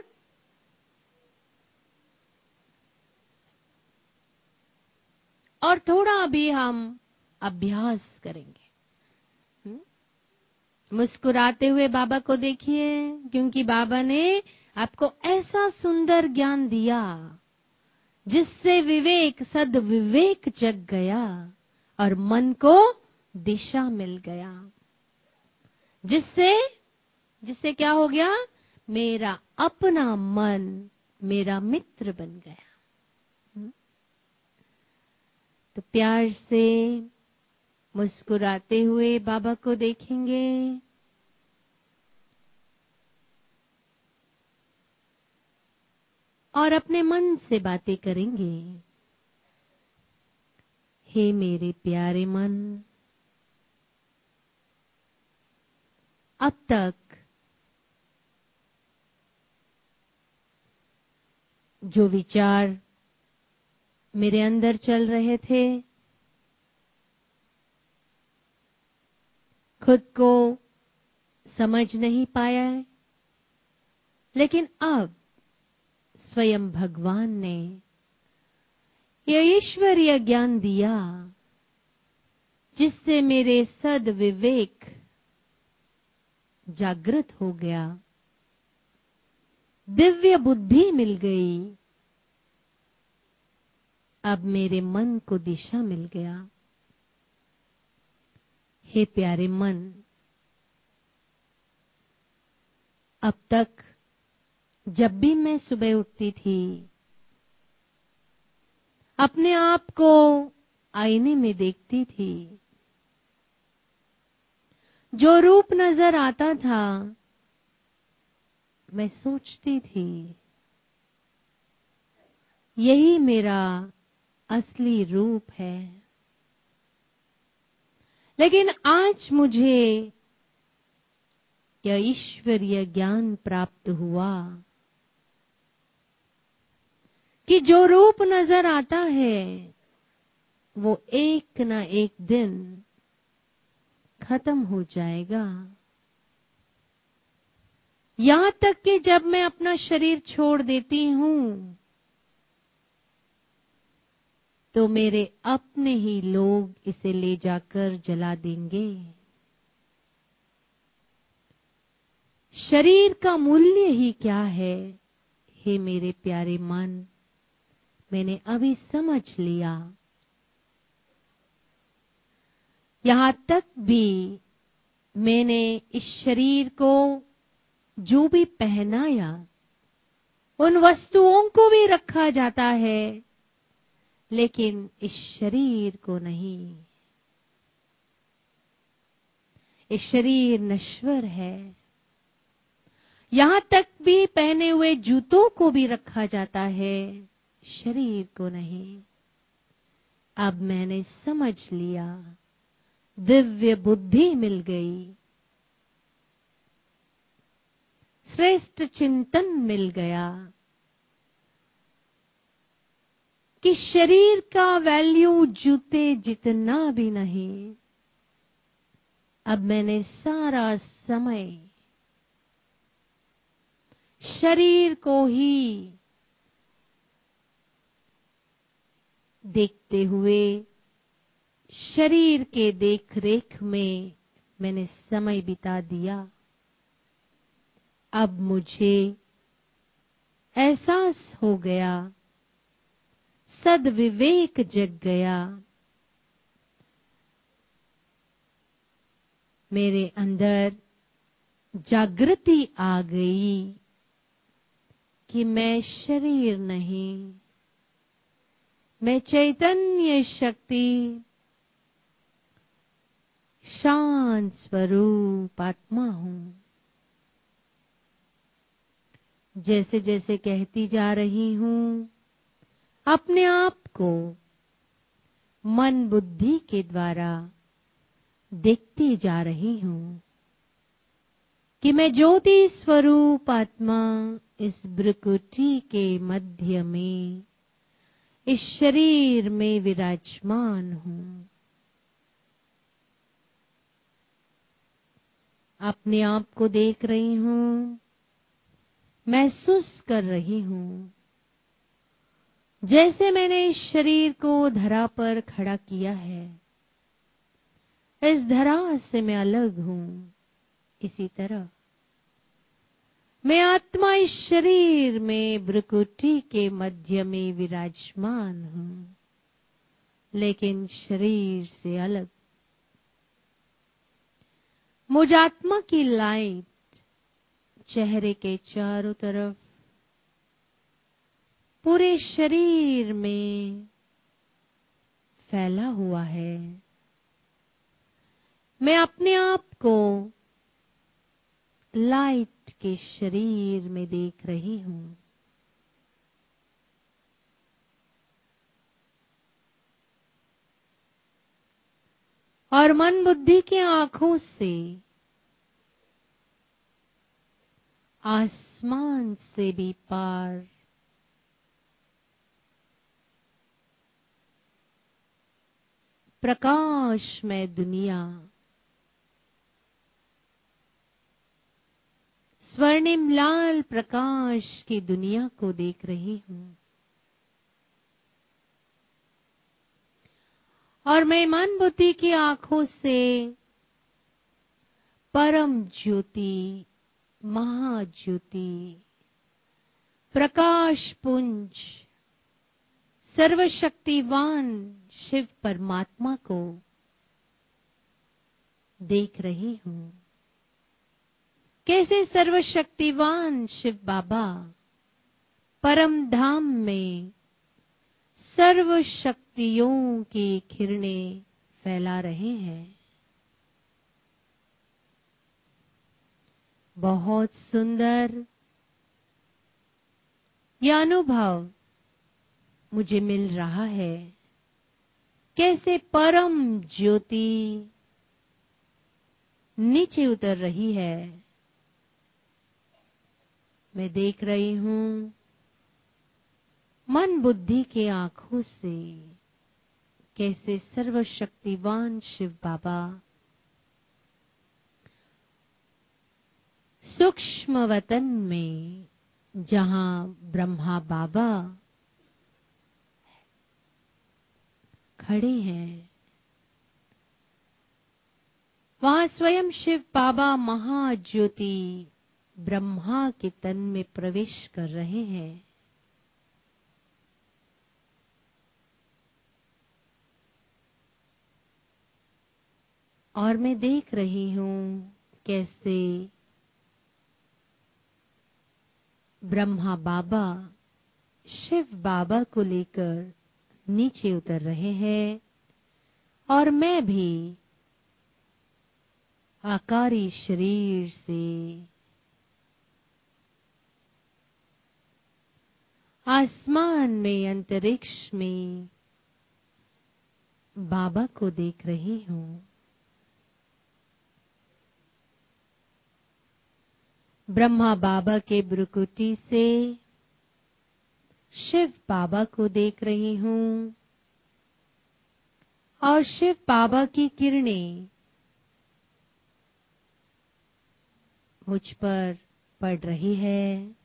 और थोड़ा अभी हम अभ्यास करेंगे। मुस्कुराते हुए बाबा को देखिए, क्योंकि बाबा ने आपको ऐसा सुंदर ज्ञान दिया जिससे विवेक सद्विवेक जग गया और मन को दिशा मिल गया। जिससे क्या हो गया? मेरा अपना मन मेरा मित्र बन गया। तो प्यार से मुस्कुराते हुए बाबा को देखेंगे और अपने मन से बातें करेंगे। हे मेरे प्यारे मन, अब तक जो विचार मेरे अंदर चल रहे थे, खुद को समझ नहीं पाया है, लेकिन अब स्वयं भगवान ने यह ईश्वरीय ज्ञान दिया जिससे मेरे सद्विवेक जागृत हो गया, दिव्य बुद्धि मिल गई। अब मेरे मन को दिशा मिल गया। हे प्यारे मन, अब तक जब भी मैं सुबह उठती थी, अपने आप को आईने में देखती थी, जो रूप नजर आता था, मैं सोचती थी यही मेरा असली रूप है। लेकिन आज मुझे यह ईश्वरीय ज्ञान प्राप्त हुआ कि जो रूप नजर आता है वो एक न एक दिन खत्म हो जाएगा। यहां तक कि जब मैं अपना शरीर छोड़ देती हूं तो मेरे अपने ही लोग इसे ले जाकर जला देंगे। शरीर का मूल्य ही क्या है, हे मेरे प्यारे मन, मैंने अभी समझ लिया। यहां तक भी मैंने इस शरीर को जो भी पहनाया, उन वस्तुओं को भी रखा जाता है, लेकिन इस शरीर को नहीं। ये शरीर नश्वर है। यहां तक भी पहने हुए जूतों को भी रखा जाता है, शरीर को नहीं। अब मैंने समझ लिया, दिव्य बुद्धि मिल गई, श्रेष्ठ चिंतन मिल गया कि शरीर का वैल्यू जूते जितना भी नहीं। अब मैंने सारा समय शरीर को ही देखते हुए, शरीर के देख रेख में मैंने समय बिता दिया। अब मुझे एहसास हो गया, सद्विवेक जग गया, मेरे अंदर जागृति आ गई कि मैं शरीर नहीं, मैं चैतन्य शक्ति, शांत स्वरूप आत्मा हूं। जैसे जैसे कहती जा रही हूं, अपने आप को मन बुद्धि के द्वारा देखती जा रही हूं कि मैं ज्योति स्वरूप आत्मा इस भ्रुकुटी के मध्य में, इस शरीर में विराजमान हूं। अपने आप को देख रही हूं, महसूस कर रही हूं जैसे मैंने इस शरीर को धरा पर खड़ा किया है, इस धरा से मैं अलग हूं। इसी तरह मैं आत्मा इस शरीर में भ्रुकुटी के मध्य में विराजमान हूं, लेकिन शरीर से अलग। मुझ आत्मा की लाइट चेहरे के चारों तरफ, पूरे शरीर में फैला हुआ है। मैं अपने आप को लाइट के शरीर में देख रही हूं। और मन बुद्धि की आंखों से आसमान से भी पार प्रकाशमय दुनिया, स्वर्णिम लाल प्रकाश की दुनिया को देख रही हूं। और मैं मन बुद्धि की आंखों से परम ज्योति, महाज्योति, प्रकाश पुंज, सर्वशक्तिवान शिव परमात्मा को देख रही हूं। कैसे सर्वशक्तिवान शिव बाबा परम धाम में सर्व शक्तियों की किरणें फैला रहे हैं। बहुत सुंदर यह अनुभव मुझे मिल रहा है। कैसे परम ज्योति नीचे उतर रही है। मैं देख रही हूं मन बुद्धि के आंखों से कैसे सर्वशक्तिवान शिव बाबा सूक्ष्म वतन में, जहां ब्रह्मा बाबा खड़े हैं, वहां स्वयं शिव बाबा महाज्योति ब्रह्मा के तन में प्रवेश कर रहे हैं। और मैं देख रही हूं कैसे ब्रह्मा बाबा शिव बाबा को लेकर नीचे उतर रहे हैं और मैं भी आकारी शरीर से आसमान में, अंतरिक्ष में बाबा को देख रही हूं। ब्रह्मा बाबा के भ्रुकुटी से शिव बाबा को देख रही हूं और शिव बाबा की किरणें मुझ पर पड़ रही है।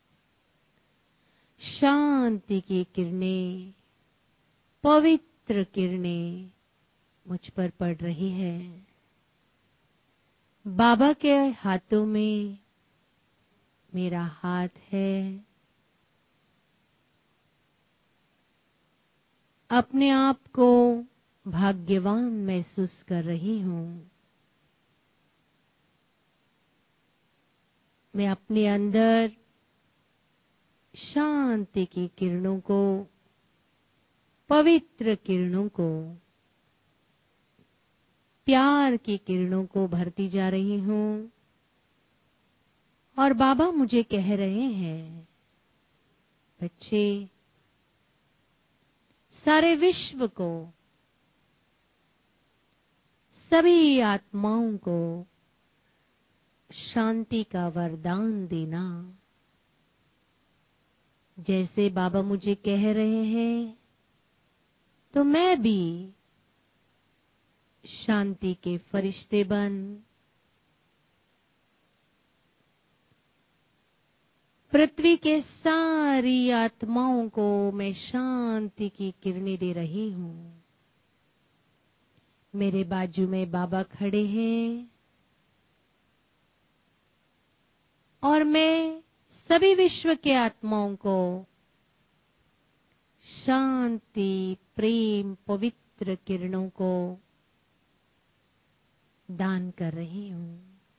शांति की किरणें, पवित्र किरणें मुझ पर पड़ रही है। बाबा के हाथों में मेरा हाथ है। अपने आप को भाग्यवान महसूस कर रही हूं। मैं अपने अंदर शांति की किरणों को, पवित्र किरणों को, प्यार की किरणों को भरती जा रही हूं। और बाबा मुझे कह रहे हैं, बच्चे, सारे विश्व को, सभी आत्माओं को शांति का वरदान देना। जैसे बाबा मुझे कह रहे हैं, तो मैं भी शांति के फरिश्ते बन पृथ्वी के सारी आत्माओं को मैं शांति की किरणें दे रही हूं। मेरे बाजू में बाबा खड़े हैं और मैं सभी विश्व के आत्माओं को शांति, प्रेम, पवित्र किरणों को दान कर रही हूं।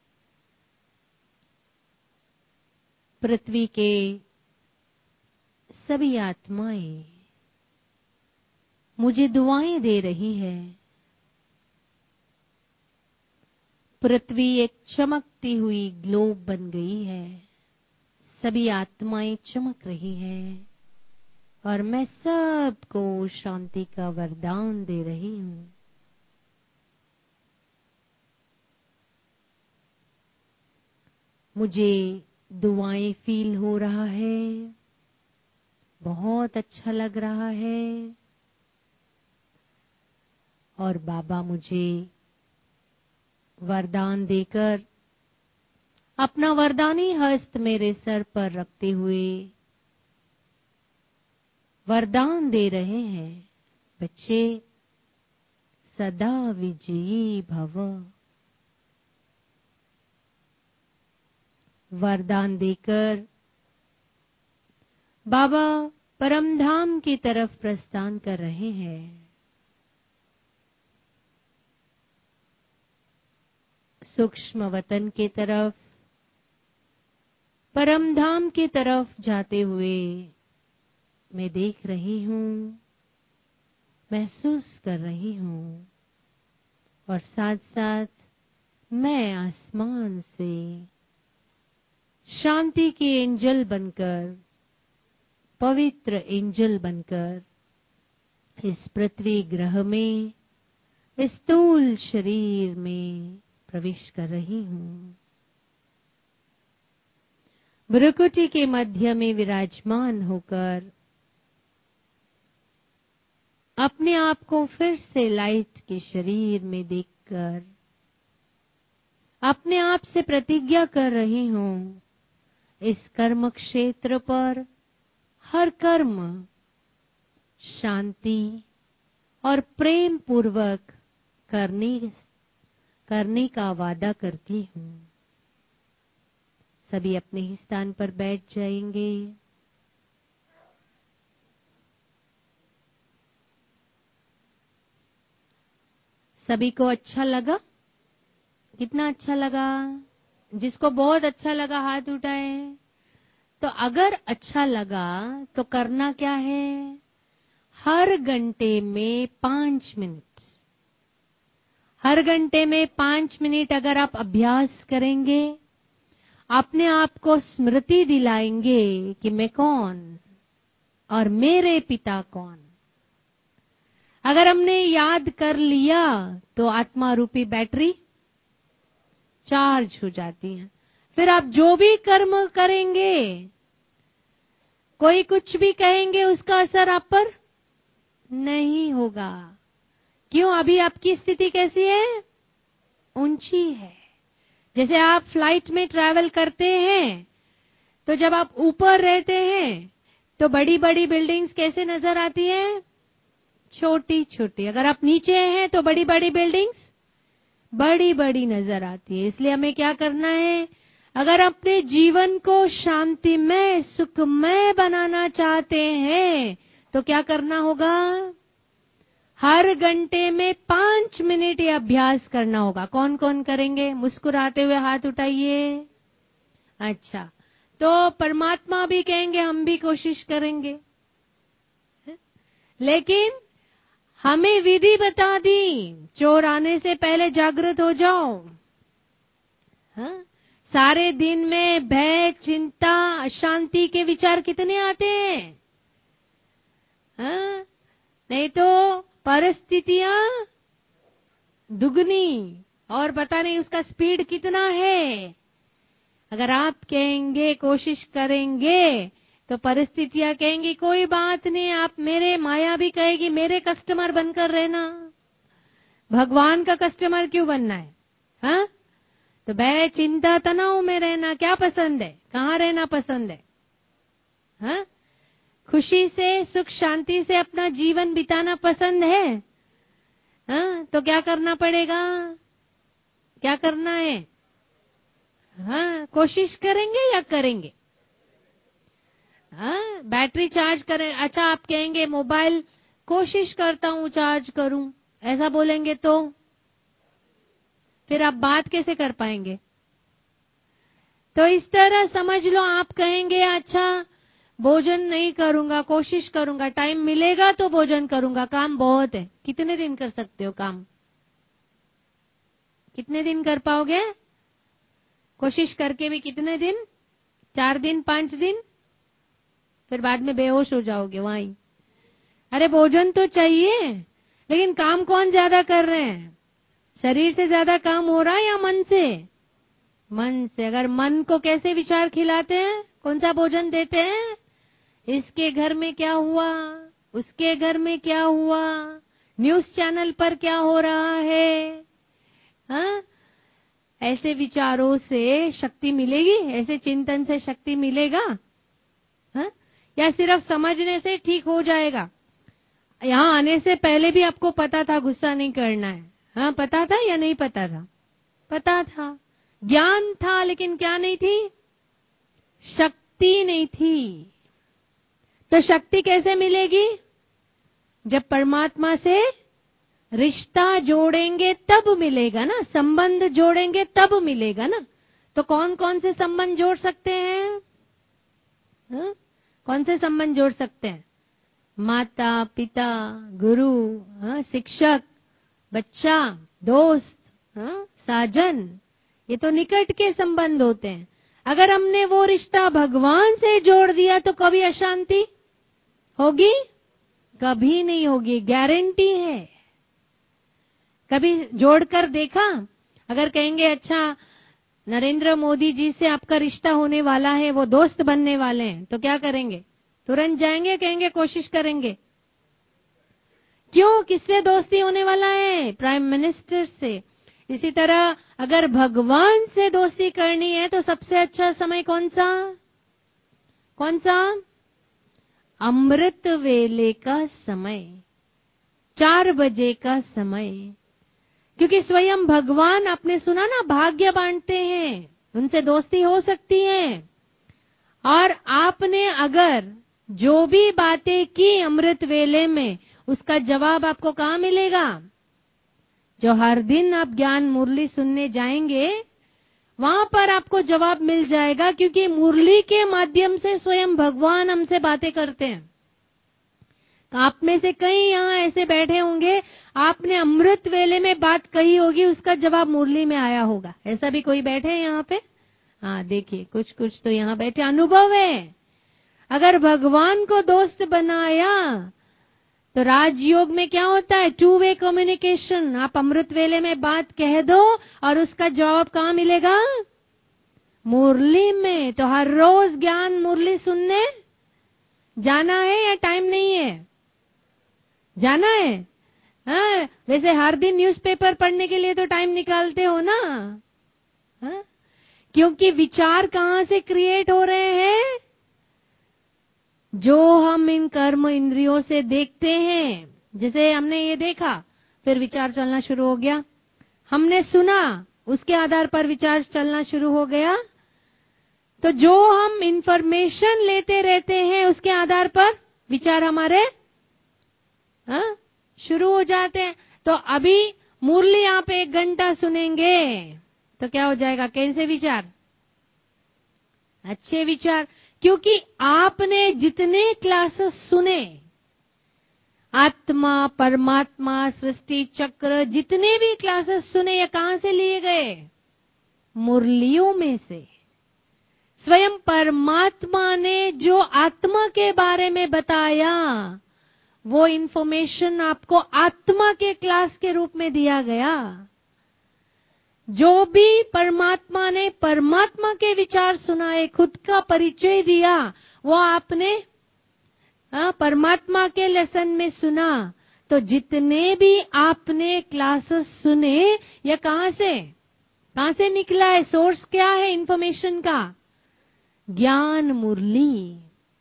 पृथ्वी के सभी आत्माएं मुझे दुआएं दे रही है। पृथ्वी एक चमकती हुई ग्लोब बन गई है। सभी आत्माएं चमक रही हैं और मैं सबको शांति का वरदान दे रही हूं। मुझे दुआएं फील हो रहा है, बहुत अच्छा लग रहा है। और बाबा मुझे वरदान देकर अपना वरदानी हस्त मेरे सर पर रखते हुए वरदान दे रहे हैं, बच्चे, सदा विजयी भव। वरदान देकर बाबा परमधाम की तरफ प्रस्थान कर रहे हैं। सूक्ष्म वतन की तरफ, परम धाम की तरफ जाते हुए मैं देख रही हूँ, महसूस कर रही हूँ, और साथ साथ मैं आसमान से शांति के एंजल बनकर, पवित्र एंजल बनकर इस पृथ्वी ग्रह में, इस स्थूल शरीर में प्रवेश कर रही हूँ। भ्रुकुटी के मध्य में विराजमान होकर अपने आप को फिर से लाइट के शरीर में देखकर अपने आप से प्रतिज्ञा कर रही हूँ, इस कर्म क्षेत्र पर हर कर्म शांति और प्रेम पूर्वक करने का वादा करती हूँ। सभी अपने ही स्थान पर बैठ जाएंगे। सभी को अच्छा लगा? कितना अच्छा लगा? जिसको बहुत अच्छा लगा हाथ उठाए। तो अगर अच्छा लगा तो करना क्या है? हर घंटे में 5 मिनट, हर घंटे में 5 मिनट अगर आप अभ्यास करेंगे, अपने आप को स्मृति दिलाएंगे कि मैं कौन और मेरे पिता कौन। अगर हमने याद कर लिया तो आत्मा रूपी बैटरी चार्ज हो जाती है। फिर आप जो भी कर्म करेंगे, कोई कुछ भी कहेंगे, उसका असर आप पर नहीं होगा। क्यों? अभी आपकी स्थिति कैसी है? ऊंची है। जैसे आप फ्लाइट में ट्रैवल करते हैं तो जब आप ऊपर रहते हैं तो बड़ी बड़ी बिल्डिंग्स कैसे नजर आती हैं? छोटी छोटी। अगर आप नीचे हैं तो बड़ी बड़ी बिल्डिंग्स बड़ी बड़ी नजर आती है। इसलिए हमें क्या करना है? अगर अपने जीवन को शांतिमय सुखमय बनाना चाहते हैं तो क्या करना होगा? हर घंटे में 5 मिनट ये अभ्यास करना होगा। कौन कौन करेंगे? मुस्कुराते हुए हाथ उठाइए। अच्छा, तो परमात्मा भी कहेंगे, हम भी कोशिश करेंगे। लेकिन हमें विधि बता दी, चोर आने से पहले जागृत हो जाओ। हाँ? सारे दिन में भय, चिंता, अशांति के विचार कितने आते हैं? हाँ? नहीं तो परिस्थितियां दुगनी, और पता नहीं उसका स्पीड कितना है। अगर आप कहेंगे, कोशिश करेंगे, तो परिस्थितियां कहेंगी कोई बात नहीं, आप मेरे, माया भी कहेगी मेरे कस्टमर बनकर रहना। भगवान का कस्टमर क्यों बनना है? हाँ? तो भय, चिंता, तनाव में रहना क्या पसंद है? कहाँ रहना पसंद है? हाँ? खुशी से, सुख शांति से अपना जीवन बिताना पसंद है? हाँ? तो क्या करना पड़ेगा? क्या करना है? हाँ? कोशिश करेंगे या करेंगे? हाँ? बैटरी चार्ज करें। अच्छा, आप कहेंगे मोबाइल कोशिश करता हूं चार्ज करूं, ऐसा बोलेंगे तो फिर आप बात कैसे कर पाएंगे? तो इस तरह समझ लो, आप कहेंगे अच्छा भोजन नहीं करूंगा, कोशिश करूंगा, टाइम मिलेगा तो भोजन करूंगा, काम बहुत है। कितने दिन कर सकते हो काम? कितने दिन कर पाओगे? कोशिश करके भी कितने दिन? 4 दिन, 5 दिन, फिर बाद में बेहोश हो जाओगे वहीं। अरे भोजन तो चाहिए, लेकिन काम कौन ज्यादा कर रहे हैं? शरीर से ज्यादा काम हो रहा है या मन से? मन से। अगर मन को कैसे विचार खिलाते हैं, कौन सा भोजन देते हैं? इसके घर में क्या हुआ, उसके घर में क्या हुआ, न्यूज चैनल पर क्या हो रहा है। हाँ? ऐसे विचारों से शक्ति मिलेगी? ऐसे चिंतन से शक्ति मिलेगा? हाँ? या सिर्फ समझने से ठीक हो जाएगा? यहाँ आने से पहले भी आपको पता था गुस्सा नहीं करना है? हाँ, पता था या नहीं पता था? पता था, ज्ञान था, लेकिन क्या नहीं थी? शक्ति नहीं थी। तो शक्ति कैसे मिलेगी? जब परमात्मा से रिश्ता जोड़ेंगे तब मिलेगा ना, संबंध जोड़ेंगे तब मिलेगा ना। तो कौन कौन से संबंध जोड़ सकते हैं? हाँ? कौन से संबंध जोड़ सकते हैं? माता, पिता, गुरु, हाँ? शिक्षक, बच्चा, दोस्त, हाँ? साजन, ये तो निकट के संबंध होते हैं। अगर हमने वो रिश्ता भगवान से जोड़ दिया तो कभी अशांति होगी? कभी नहीं होगी, गारंटी है। कभी जोड़कर देखा? अगर कहेंगे अच्छा नरेंद्र मोदी जी से आपका रिश्ता होने वाला है, वो दोस्त बनने वाले हैं, तो क्या करेंगे? तुरंत जाएंगे, कहेंगे कोशिश करेंगे? क्यों? किससे दोस्ती होने वाला है? प्राइम मिनिस्टर से। इसी तरह अगर भगवान से दोस्ती करनी है तो सबसे अच्छा समय कौन सा? कौन सा? अमृत वेले का समय, 4 बजे का समय। क्योंकि स्वयं भगवान, आपने सुना ना, भाग्य बांटते हैं, उनसे दोस्ती हो सकती है। और आपने अगर जो भी बातें की अमृत वेले में, उसका जवाब आपको कहाँ मिलेगा? जो हर दिन आप ज्ञान मुरली सुनने जाएंगे, वहां पर आपको जवाब मिल जाएगा, क्योंकि मुरली के माध्यम से स्वयं भगवान हमसे बातें करते हैं। आप में से कई यहाँ ऐसे बैठे होंगे, आपने अमृत वेले में बात कही होगी, उसका जवाब मुरली में आया होगा। ऐसा भी कोई बैठे हैं यहाँ पे? हाँ, देखिए कुछ कुछ तो यहाँ बैठे, अनुभव है। अगर भगवान को दोस्त बनाया तो राजयोग में क्या होता है? 2 वे कम्युनिकेशन। आप अमृत वेले में बात कह दो और उसका जवाब कहाँ मिलेगा? मुरली में। तो हर रोज ज्ञान मुरली सुनने जाना है या टाइम नहीं है? जाना है। हाँ, वैसे हर दिन न्यूज़पेपर पढ़ने के लिए तो टाइम निकालते हो ना? हाँ? क्योंकि विचार कहाँ से क्रिएट हो रहे हैं? जो हम इन कर्म इंद्रियों से देखते हैं। जैसे हमने ये देखा, फिर विचार चलना शुरू हो गया। हमने सुना, उसके आधार पर विचार चलना शुरू हो गया। तो जो हम इंफॉर्मेशन लेते रहते हैं, उसके आधार पर विचार हमारे शुरू हो जाते हैं। तो अभी मुरली आप 1 घंटा सुनेंगे तो क्या हो जाएगा? कैसे विचार? अच्छे विचार। क्योंकि आपने जितने क्लासेस सुने, आत्मा, परमात्मा, सृष्टि चक्र, जितने भी क्लासेस सुने, ये कहां से लिए गए? मुरलियों में से। स्वयं परमात्मा ने जो आत्मा के बारे में बताया, वो इंफॉर्मेशन आपको आत्मा के क्लास के रूप में दिया गया। जो भी परमात्मा ने परमात्मा के विचार सुनाए, खुद का परिचय दिया, वो आपने परमात्मा के लेसन में सुना। तो जितने भी आपने क्लासेस सुने, ये कहां से निकला है? सोर्स क्या है इंफॉर्मेशन का? ज्ञान मुरली।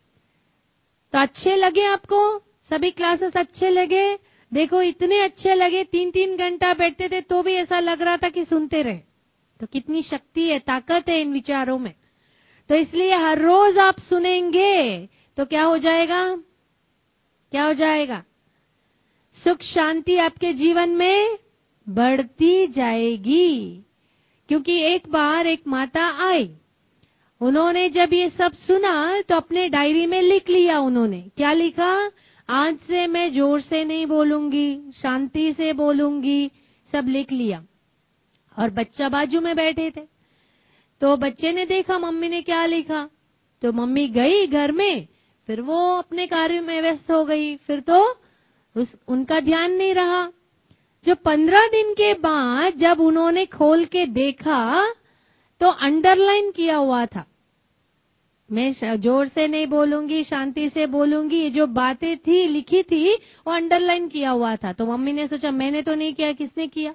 तो अच्छे लगे आपको? सभी क्लासेस अच्छे लगे? देखो इतने अच्छे लगे, 3-3 घंटा बैठते थे तो भी ऐसा लग रहा था कि सुनते रहे। तो कितनी शक्ति है, ताकत है इन विचारों में। तो इसलिए हर रोज आप सुनेंगे तो क्या हो जाएगा? क्या हो जाएगा? सुख शांति आपके जीवन में बढ़ती जाएगी। क्योंकि एक बार एक माता आई, उन्होंने जब ये सब सुना तो अपने डायरी में लिख लिया। उन्होंने क्या लिखा? आज से मैं जोर से नहीं बोलूंगी, शांति से बोलूंगी, सब लिख लिया। और बच्चा बाजू में बैठे थे, तो बच्चे ने देखा मम्मी ने क्या लिखा, तो मम्मी गई घर में, फिर वो अपने कार्य में व्यस्त हो गई। फिर तो उनका ध्यान नहीं रहा। जो 15 दिन के बाद जब उन्होंने खोल के देखा तो अंडरलाइन किया हुआ था, मैं जोर से नहीं बोलूंगी, शांति से बोलूंगी। ये जो बातें थी लिखी थी वो अंडरलाइन किया हुआ था। तो मम्मी ने सोचा मैंने तो नहीं किया, किसने किया?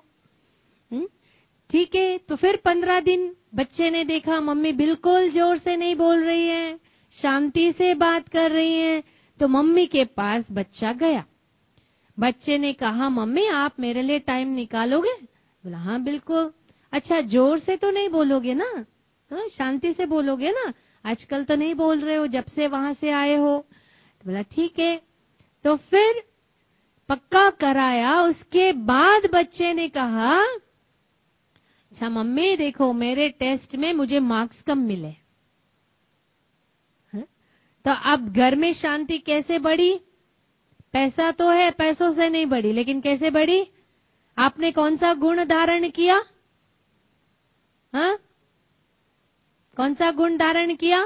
ठीक है। तो फिर 15 दिन बच्चे ने देखा मम्मी बिल्कुल जोर से नहीं बोल रही है, शांति से बात कर रही है। तो मम्मी के पास बच्चा गया। बच्चे ने कहा मम्मी आप मेरे लिए टाइम निकालोगे? बोला हाँ बिल्कुल। अच्छा जोर से तो नहीं बोलोगे ना? हाँ, शांति से बोलोगे ना? आजकल तो नहीं बोल रहे हो, जब से वहां से आए हो। तो बोला ठीक है। तो फिर पक्का कराया। उसके बाद बच्चे ने कहा अच्छा मम्मी देखो मेरे टेस्ट में मुझे मार्क्स कम मिले। तो अब घर में शांति कैसे बढ़ी? पैसा तो है, पैसों से नहीं बढ़ी, लेकिन कैसे बढ़ी? आपने कौन सा गुण धारण किया? हाँ, कौन सा गुण धारण किया?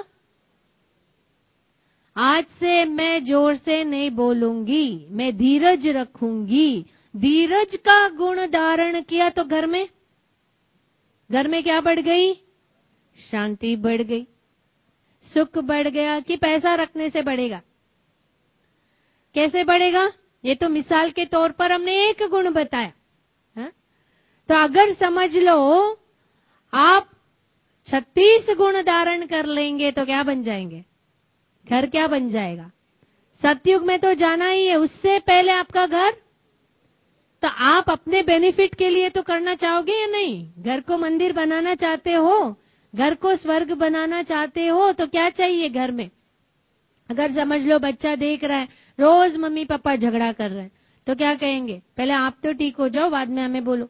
आज से मैं जोर से नहीं बोलूंगी, मैं धीरज रखूंगी। धीरज का गुण धारण किया तो घर में क्या बढ़ गई? शांति बढ़ गई, सुख बढ़ गया। कि पैसा रखने से बढ़ेगा? कैसे बढ़ेगा? ये तो मिसाल के तौर पर हमने एक गुण बताया। हा? तो अगर समझ लो आप 36 गुण धारण कर लेंगे तो क्या बन जाएंगे? घर क्या बन जाएगा? सतयुग में तो जाना ही है, उससे पहले आपका घर। तो आप अपने बेनिफिट के लिए तो करना चाहोगे या नहीं? घर को मंदिर बनाना चाहते हो, घर को स्वर्ग बनाना चाहते हो, तो क्या चाहिए घर में? अगर समझ लो बच्चा देख रहा है रोज मम्मी पापा झगड़ा कर रहे हैं, तो क्या कहेंगे? पहले आप तो ठीक हो जाओ, बाद में हमें बोलो।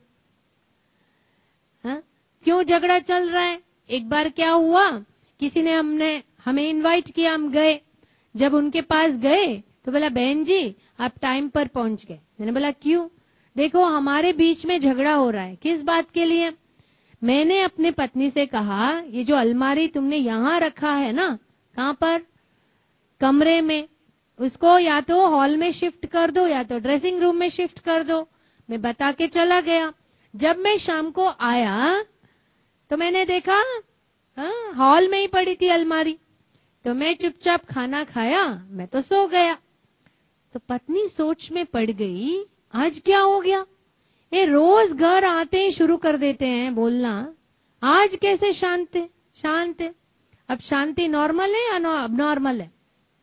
हाँ? क्यों झगड़ा चल रहा है? एक बार क्या हुआ, किसी ने हमें इनवाइट किया, हम गए। जब उनके पास गए तो बोला बहन जी आप टाइम पर पहुंच गए। मैंने बोला क्यों? देखो हमारे बीच में झगड़ा हो रहा है। किस बात के लिए? मैंने अपने पत्नी से कहा ये जो अलमारी तुमने यहां रखा है ना, कहां पर? कमरे में, उसको या तो हॉल में शिफ्ट कर दो या तो ड्रेसिंग रूम में शिफ्ट कर दो। मैं बता के चला गया। जब मैं शाम को आया तो मैंने देखा हॉल में ही पड़ी थी अलमारी। तो मैं चुपचाप खाना खाया, मैं तो सो गया। तो पत्नी सोच में पड़ गई, आज क्या हो गया? ये रोज घर आते ही शुरू कर देते हैं बोलना, आज कैसे शांत है? शांत है। अब शांति नॉर्मल है या अबनॉर्मल है?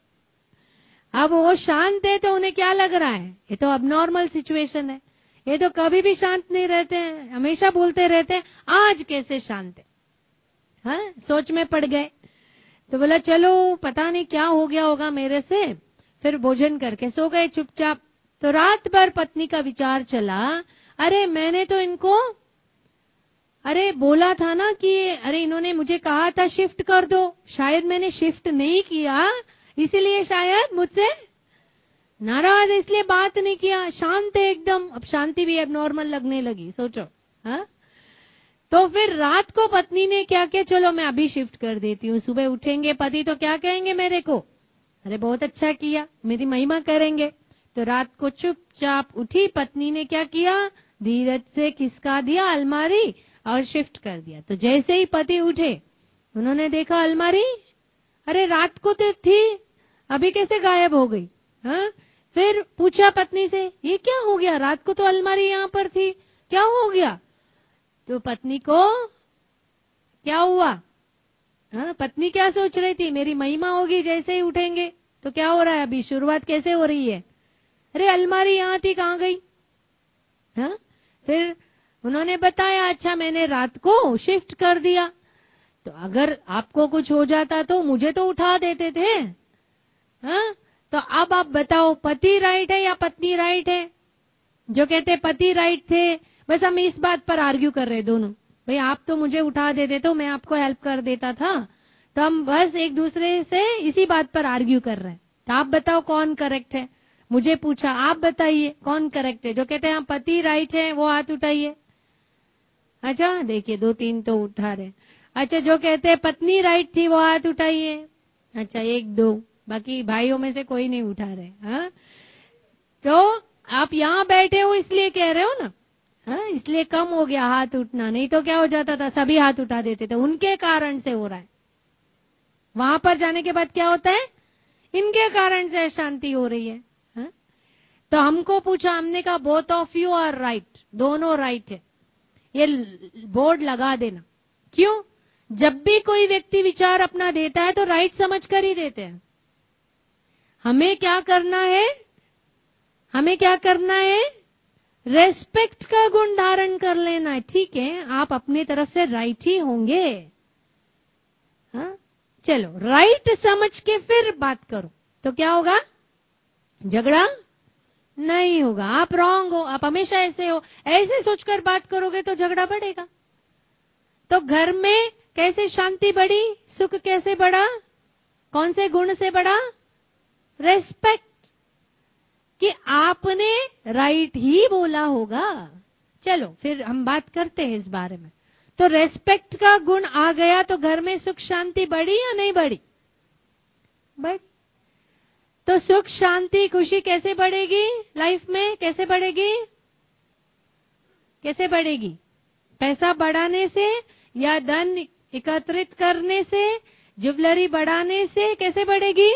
अब वो शांत है तो उन्हें क्या लग रहा है? ये तो अबनॉर्मल सिचुएशन है। ये तो कभी भी शांत नहीं रहते हैं, हमेशा बोलते रहते हैं आज कैसे शांत है। हाँ, सोच में पड़ गए। तो बोला चलो पता नहीं क्या हो गया होगा मेरे से। फिर भोजन करके सो गए चुपचाप। तो रात भर पत्नी का विचार चला, अरे मैंने तो इनको बोला था ना कि इन्होंने मुझे कहा था शिफ्ट कर दो, शायद मैंने शिफ्ट नहीं किया, इसीलिए शायद मुझसे नाराज, इसलिए बात नहीं किया। शांत है एकदम। अब शांति भी अब नॉर्मल लगने लगी, सोचो। हाँ, तो फिर रात को पत्नी ने क्या किया, चलो मैं अभी शिफ्ट कर देती हूँ। सुबह उठेंगे पति तो क्या कहेंगे मेरे को? अरे बहुत अच्छा किया, मेरी महिमा करेंगे। तो रात को चुपचाप उठी पत्नी ने क्या किया, धीरज से खिसका दिया अलमारी और शिफ्ट कर दिया। तो जैसे ही पति उठे उन्होंने देखा अलमारी, अरे रात को तो थी, अभी कैसे गायब हो गई? हाँ? फिर पूछा पत्नी से, ये क्या हो गया? रात को तो अलमारी यहाँ पर थी, क्या हो गया? तो पत्नी को क्या हुआ? हाँ, पत्नी क्या सोच रही थी, मेरी महिमा होगी जैसे ही उठेंगे। तो क्या हो रहा है अभी? शुरुआत कैसे हो रही है? अरे अलमारी यहाँ थी, कहाँ गई? हाँ? फिर उन्होंने बताया, अच्छा मैंने रात को शिफ्ट कर दिया। तो अगर आपको कुछ हो जाता तो मुझे तो उठा देते थे। हाँ? तो अब आप बताओ पति राइट है या पत्नी राइट है? जो कहते पति राइट थे, बस हम इस बात पर आर्ग्यू कर रहे दोनों, भाई आप तो मुझे उठा देते तो मैं आपको हेल्प कर देता था। तो हम बस एक दूसरे से इसी बात पर आर्ग्यू कर रहे हैं। तो आप बताओ कौन करेक्ट है? मुझे पूछा, आप बताइए कौन करेक्ट है? जो कहते हैं पति राइट है वो हाथ उठाइए। अच्छा देखिए 2-3 तो उठा रहे। अच्छा जो कहते हैं पत्नी राइट थी वो हाथ उठाइए। अच्छा 1-2, बाकी भाइयों में से कोई नहीं उठा रहे। हाँ, तो आप यहाँ बैठे हो इसलिए कह रहे हो ना। हाँ, इसलिए कम हो गया हाथ उठना, नहीं तो क्या हो जाता था, सभी हाथ उठा देते थे। उनके कारण से हो रहा है। वहां पर जाने के बाद क्या होता है, इनके कारण से शांति हो रही है। हाँ? तो हमको पूछा, हमने कहा both of you are right, दोनों राइट है। ये बोर्ड लगा देना। क्यों? जब भी कोई व्यक्ति विचार अपना देता है तो राइट समझ कर ही देते हैं। हमें क्या करना है? हमें क्या करना है? रेस्पेक्ट का गुण धारण कर लेना है। ठीक है, आप अपनी तरफ से राइट ही होंगे। हाँ? चलो राइट समझ के फिर बात करो तो क्या होगा? झगड़ा नहीं होगा। आप रॉन्ग हो, आप हमेशा ऐसे हो, ऐसे सोचकर बात करोगे तो झगड़ा बढ़ेगा। तो घर में कैसे शांति बढ़ी, सुख कैसे बढ़ा? कौन से गुण से बढ़ा? रेस्पेक्ट, कि आपने राइट ही बोला होगा। चलो फिर हम बात करते हैं इस बारे में। तो रेस्पेक्ट का गुण आ गया तो घर में सुख शांति बढ़ी या नहीं बढ़ी? बढ़ी। तो सुख शांति खुशी कैसे बढ़ेगी लाइफ में? कैसे बढ़ेगी? कैसे बढ़ेगी? पैसा बढ़ाने से या धन एकत्रित करने से, ज्वेलरी बढ़ाने से? कैसे बढ़ेगी?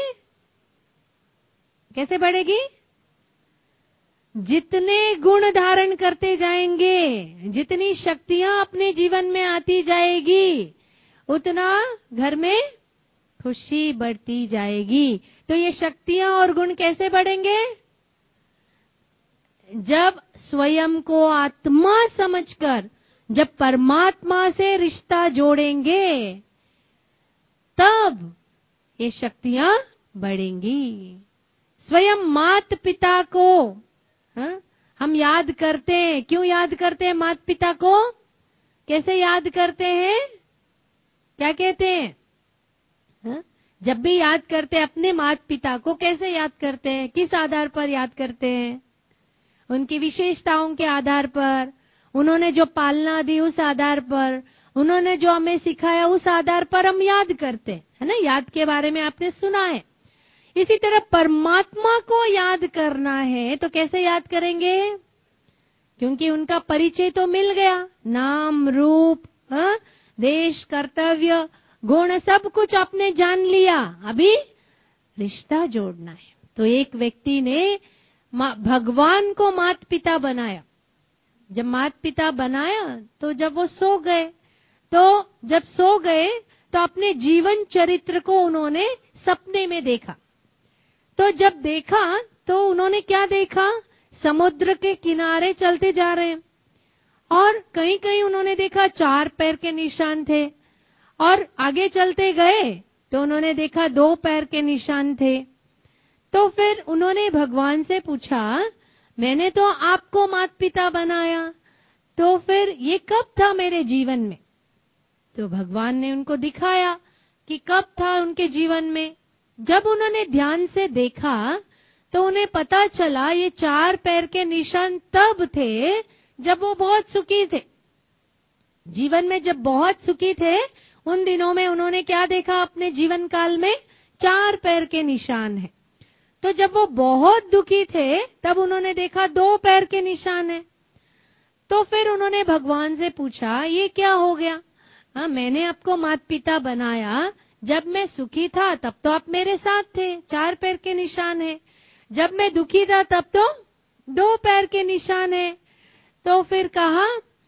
कैसे बढ़ेगी? जितने गुण धारण करते जाएंगे, जितनी शक्तियां अपने जीवन में आती जाएगी, उतना घर में खुशी बढ़ती जाएगी। तो ये शक्तियां और गुण कैसे बढ़ेंगे? जब स्वयं को आत्मा समझकर, जब परमात्मा से रिश्ता जोड़ेंगे, तब ये शक्तियां बढ़ेंगी। स्वयं माता पिता को हम याद करते हैं। क्यों याद करते हैं माता पिता को? कैसे याद करते हैं? क्या कहते हैं? जब भी याद करते हैं अपने माता पिता को, कैसे याद करते हैं? किस आधार पर याद करते हैं? उनकी विशेषताओं के आधार पर, उन्होंने जो पालना दी उस आधार पर, उन्होंने जो हमें सिखाया उस आधार पर हम याद करते हैं, है ना? याद के बारे में आपने सुना है। इसी तरह परमात्मा को याद करना है तो कैसे याद करेंगे? क्योंकि उनका परिचय तो मिल गया, नाम रूप, देश, कर्तव्य, गुण, सब कुछ आपने जान लिया। अभी रिश्ता जोड़ना है। तो एक व्यक्ति ने भगवान को माता पिता बनाया। जब माता पिता बनाया तो जब वो सो गए, तो जब सो गए तो अपने जीवन चरित्र को उन्होंने सपने में देखा। तो जब देखा तो उन्होंने क्या देखा? समुद्र के किनारे चलते जा रहे हैं, और कहीं कहीं उन्होंने देखा 4 पैर के निशान थे, और आगे चलते गए तो उन्होंने देखा 2 पैर के निशान थे। तो फिर उन्होंने भगवान से पूछा, मैंने तो आपको माता पिता बनाया, तो फिर ये कब था मेरे जीवन में? तो भगवान ने उनको दिखाया कि कब था उनके जीवन में। जब उन्होंने ध्यान से देखा तो उन्हें पता चला ये 4 पैर के निशान तब थे जब वो बहुत सुखी थे। जीवन में जब बहुत सुखी थे, उन दिनों में उन्होंने क्या देखा? अपने जीवन काल में 4 पैर के निशान है। तो जब वो बहुत दुखी थे तब उन्होंने देखा 2 पैर के निशान है। तो फिर उन्होंने भगवान से पूछा, ये क्या हो गया? मैंने आपको माता पिता बनाया, जब मैं सुखी था तब तो आप मेरे साथ थे, 4 पैर के निशान है, जब मैं दुखी था तब तो 2 पैर के निशान है। तो फिर कहा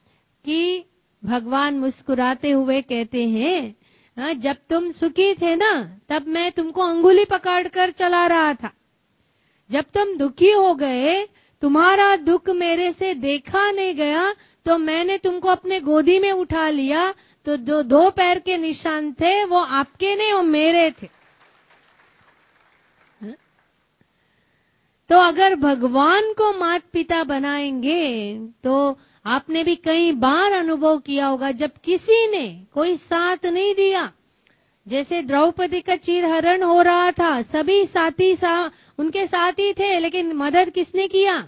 कि भगवान मुस्कुराते हुए कहते हैं, जब तुम सुखी थे ना, तब मैं तुमको अंगुली पकड़कर चला रहा था। जब तुम दुखी हो गए, तुम्हारा दुख मेरे से देखा नहीं गया, तो मैंने तुमको अपने गोदी में उठा लिया। तो जो 2 पैर के निशान थे वो आपके नहीं, वो मेरे थे। तो अगर भगवान को माता पिता बनाएंगे तो आपने भी कई बार अनुभव किया होगा, जब किसी ने कोई साथ नहीं दिया, जैसे द्रौपदी का चीरहरण हो रहा था, सभी साथी उनके साथ ही थे, लेकिन मदद किसने किया?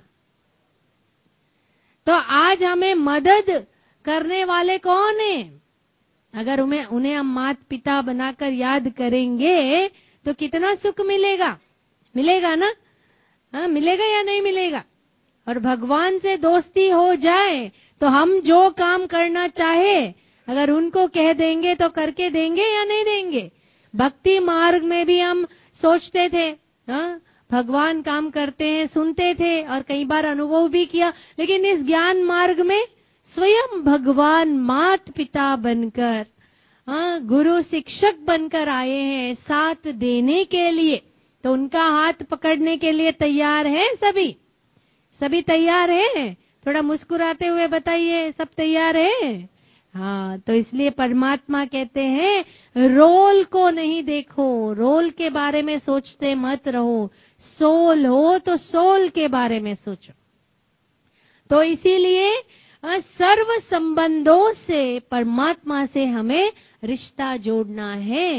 तो आज हमें मदद करने वाले कौन है? अगर उन्हें हम माता पिता बनाकर याद करेंगे तो कितना सुख मिलेगा? मिलेगा ना? मिलेगा या नहीं मिलेगा? और भगवान से दोस्ती हो जाए तो हम जो काम करना चाहे अगर उनको कह देंगे तो करके देंगे या नहीं देंगे? भक्ति मार्ग में भी हम सोचते थे, भगवान काम करते हैं, सुनते थे और कई बार अनुभव भी किया, लेकिन इस ज्ञान मार्ग में स्वयं भगवान माता पिता बनकर, गुरु शिक्षक बनकर आए हैं साथ देने के लिए। तो उनका हाथ पकड़ने के लिए तैयार है सभी? सभी तैयार हैं? थोड़ा मुस्कुराते हुए बताइए, सब तैयार है? हाँ, तो इसलिए परमात्मा कहते हैं रोल को नहीं देखो, रोल के बारे में सोचते मत रहो, सोल हो तो सोल के बारे में सोचो। तो इसीलिए सर्व संबंधों से परमात्मा से हमें रिश्ता जोड़ना है।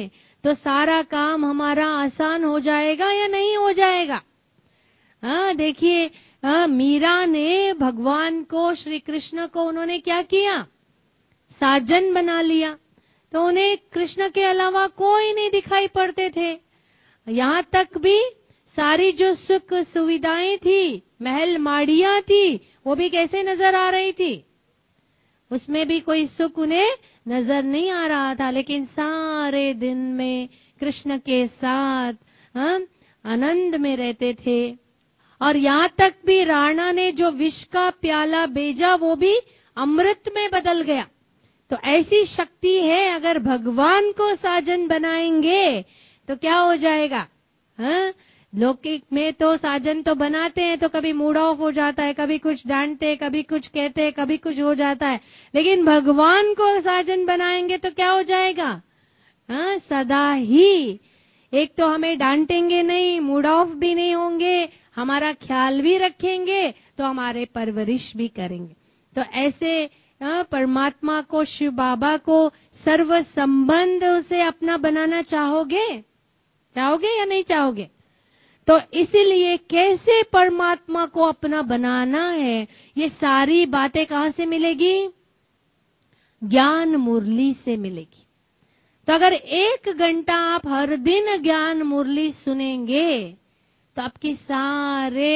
तो सारा काम हमारा आसान हो जाएगा या नहीं हो जाएगा? हाँ, देखिए, मीरा ने भगवान को, श्री कृष्ण को उन्होंने क्या किया? साजन बना लिया। तो उन्हें कृष्ण के अलावा कोई नहीं दिखाई पड़ते थे। यहाँ तक भी सारी जो सुख सुविधाएं थी, महल माड़ियां थी, वो भी कैसे नजर आ रही थी? उसमें भी कोई सुख उन्हें नजर नहीं आ रहा था। लेकिन सारे दिन में कृष्ण के साथ आनंद में रहते थे। और यहाँ तक भी राणा ने जो विष का प्याला भेजा वो भी अमृत में बदल गया। तो ऐसी शक्ति है, अगर भगवान को साजन बनाएंगे तो क्या हो जाएगा? लौकिक में तो साजन तो बनाते हैं तो कभी मूड ऑफ हो जाता है, कभी कुछ डांटते, कभी कुछ कहते, कभी कुछ हो जाता है। लेकिन भगवान को साजन बनाएंगे तो क्या हो जाएगा? सदा ही, एक तो हमें डांटेंगे नहीं, मूड ऑफ भी नहीं होंगे, हमारा ख्याल भी रखेंगे, तो हमारे परवरिश भी करेंगे। तो ऐसे परमात्मा को, शिव बाबा को सर्व संबंध से अपना बनाना चाहोगे? चाहोगे या नहीं चाहोगे? तो इसीलिए कैसे परमात्मा को अपना बनाना है, ये सारी बातें कहां से मिलेगी? ज्ञान मुरली से मिलेगी। तो अगर 1 घंटा आप हर दिन ज्ञान मुरली सुनेंगे तो आपकी सारे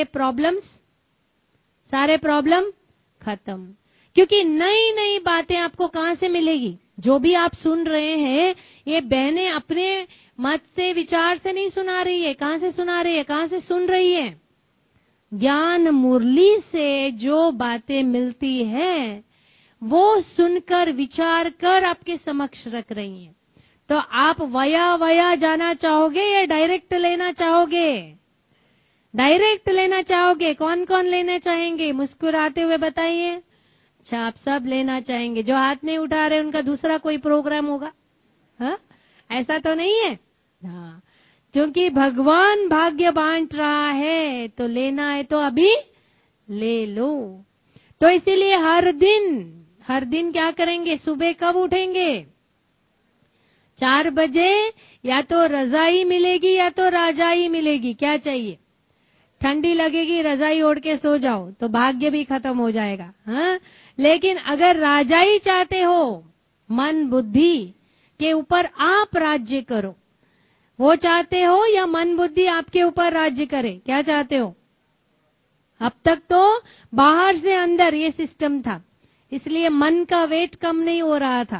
प्रॉब्लम खत्म। क्योंकि नई नई बातें आपको कहां से मिलेगी? जो भी आप सुन रहे हैं, ये बहनें अपने मत से, विचार से नहीं सुना रही है। कहां से सुना रही है? कहां से सुन रही है? ज्ञान मुरली से जो बातें मिलती है वो सुनकर, विचार कर आपके समक्ष रख रही हैं। तो आप वया जाना चाहोगे या डायरेक्ट लेना चाहोगे? डायरेक्ट लेना चाहोगे? कौन कौन लेना चाहेंगे? मुस्कुराते हुए बताइए। अच्छा, आप सब लेना चाहेंगे। जो हाथ नहीं उठा रहे उनका दूसरा कोई प्रोग्राम होगा। ऐसा तो नहीं है। हाँ, क्योंकि भगवान भाग्य बांट रहा है, तो लेना है तो अभी ले लो। तो इसीलिए हर दिन क्या करेंगे? सुबह कब उठेंगे? 4 बजे। या तो रजाई मिलेगी या तो राजाई मिलेगी। क्या चाहिए? ठंडी लगेगी, रजाई ओढ़ के सो जाओ, तो भाग्य भी खत्म हो जाएगा। लेकिन अगर राजाई चाहते हो, मन बुद्धि के ऊपर आप राज्य करो, वो चाहते हो या मन बुद्धि आपके ऊपर राज्य करे? क्या चाहते हो? अब तक तो बाहर से अंदर ये सिस्टम था, इसलिए मन का वेट कम नहीं हो रहा था।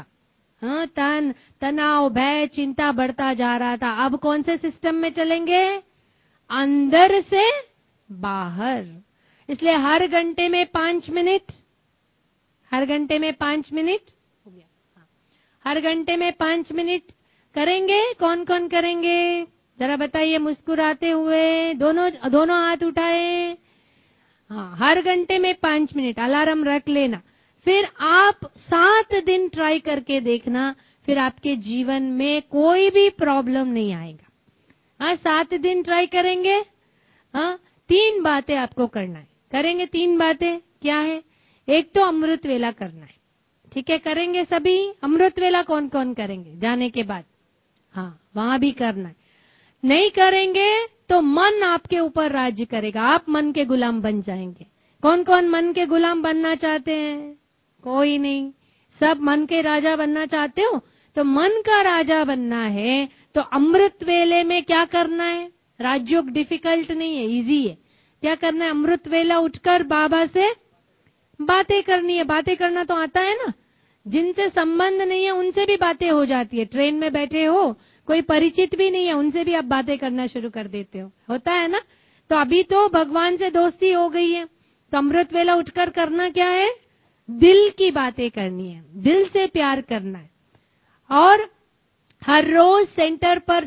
तनाव, भय, चिंता बढ़ता जा रहा था। अब कौन से सिस्टम में चलेंगे? अंदर से बाहर। इसलिए हर घंटे में 5 मिनट, हर घंटे में 5 मिनट हो गया। हर घंटे में 5 मिनट करेंगे। कौन कौन करेंगे? जरा बताइए मुस्कुराते हुए। दोनों हाथ उठाए। हाँ, हर घंटे में 5 मिनट अलार्म रख लेना। फिर आप 7 दिन ट्राई करके देखना, फिर आपके जीवन में कोई भी प्रॉब्लम नहीं आएगा। 7 दिन ट्राई करेंगे। 3 बातें आपको करना है। करेंगे 3 बातें। क्या है? एक तो अमृत वेला करना है। ठीक है, करेंगे सभी? अमृत वेला कौन कौन करेंगे जाने के बाद? हाँ, वहां भी करना है। नहीं करेंगे तो मन आपके ऊपर राज्य करेगा, आप मन के गुलाम बन जाएंगे। कौन कौन मन के गुलाम बनना चाहते हैं? कोई नहीं। सब मन के राजा बनना चाहते हो? तो मन का राजा बनना है तो अमृत वेले में क्या करना है? राजयोग डिफिकल्ट नहीं है, इजी है। क्या करना है? अमृत वेला उठकर बाबा से बातें करनी है। बातें करना तो आता है ना? जिनसे संबंध नहीं है उनसे भी बातें हो जाती है। ट्रेन में बैठे हो, कोई परिचित भी नहीं है, उनसे भी आप बातें करना शुरू कर देते हो। होता है ना? तो अभी तो भगवान से दोस्ती हो गई है। तो अमृत वेला उठकर करना क्या है? दिल की बातें करनी है, दिल से प्यार करना है। और हर रोज सेंटर पर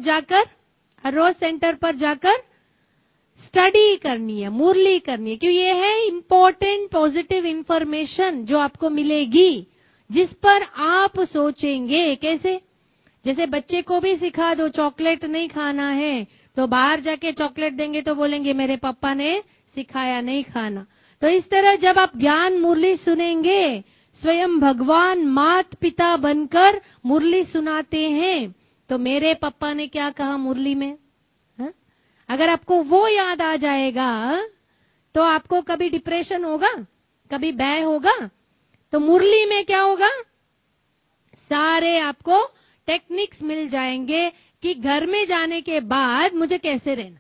जाकर स्टडी करनी है, मुरली करनी है। क्यों? ये है इंपॉर्टेंट पॉजिटिव इंफॉर्मेशन जो आपको मिलेगी, जिस पर आप सोचेंगे। कैसे? जैसे बच्चे को भी सिखा दो चॉकलेट नहीं खाना है, तो बाहर जाके चॉकलेट देंगे तो बोलेंगे मेरे पापा ने सिखाया नहीं खाना। तो इस तरह जब आप ज्ञान मुरली सुनेंगे, स्वयं भगवान मात पिता बनकर मुरली सुनाते हैं, तो मेरे पापा ने क्या कहा मुरली में, हा? अगर आपको वो याद आ जाएगा तो आपको कभी डिप्रेशन होगा, कभी भय होगा? तो मुरली में क्या होगा, सारे आपको टेक्निक्स मिल जाएंगे कि घर में जाने के बाद मुझे कैसे रहना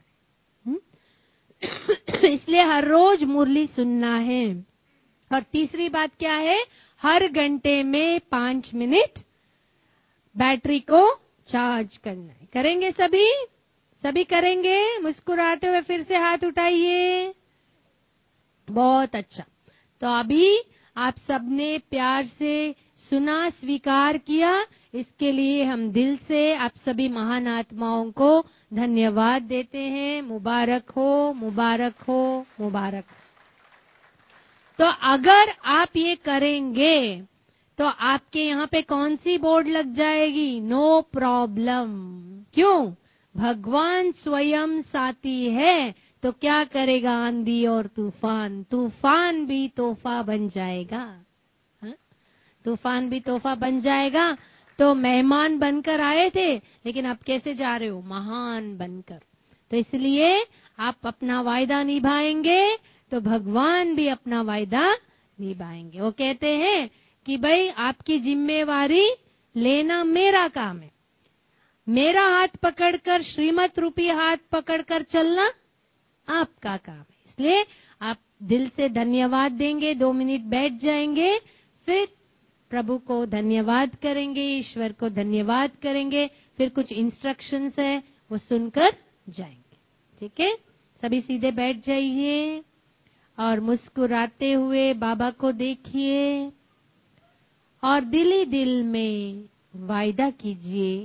है। इसलिए हर रोज मुरली सुनना है। और तीसरी बात क्या है, हर घंटे में 5 मिनट बैटरी को चार्ज करना है। करेंगे सभी? सभी करेंगे? मुस्कुराते हुए फिर से हाथ उठाइए। बहुत अच्छा। तो अभी आप सबने प्यार से सुना, स्वीकार किया, इसके लिए हम दिल से आप सभी महान आत्माओं को धन्यवाद देते हैं। मुबारक हो, मुबारक हो, मुबारक हो। तो अगर आप ये करेंगे तो आपके यहाँ पे कौन सी बोर्ड लग जाएगी? No problem. क्यों? भगवान स्वयं साथी है, तो क्या करेगा आंधी और तूफान? तूफान भी तोहफा बन जाएगा। हा? तूफान भी तोहफा बन जाएगा। तो मेहमान बनकर आए थे, लेकिन अब कैसे जा रहे हो? महान बनकर। तो इसलिए आप अपना वायदा निभाएंगे तो भगवान भी अपना वायदा निभाएंगे। वो कहते हैं कि भाई आपकी जिम्मेवारी लेना मेरा काम है, मेरा हाथ पकड़कर, श्रीमत रूपी हाथ पकड़कर चलना आपका काम है। इसलिए आप दिल से धन्यवाद देंगे, 2 मिनट बैठ जाएंगे, फिर प्रभु को धन्यवाद करेंगे, ईश्वर को धन्यवाद करेंगे, फिर कुछ इंस्ट्रक्शंस है वो सुनकर जाएंगे। ठीक है? सभी सीधे बैठ जाइए और मुस्कुराते हुए बाबा को देखिए और दिल ही दिल में वायदा कीजिए,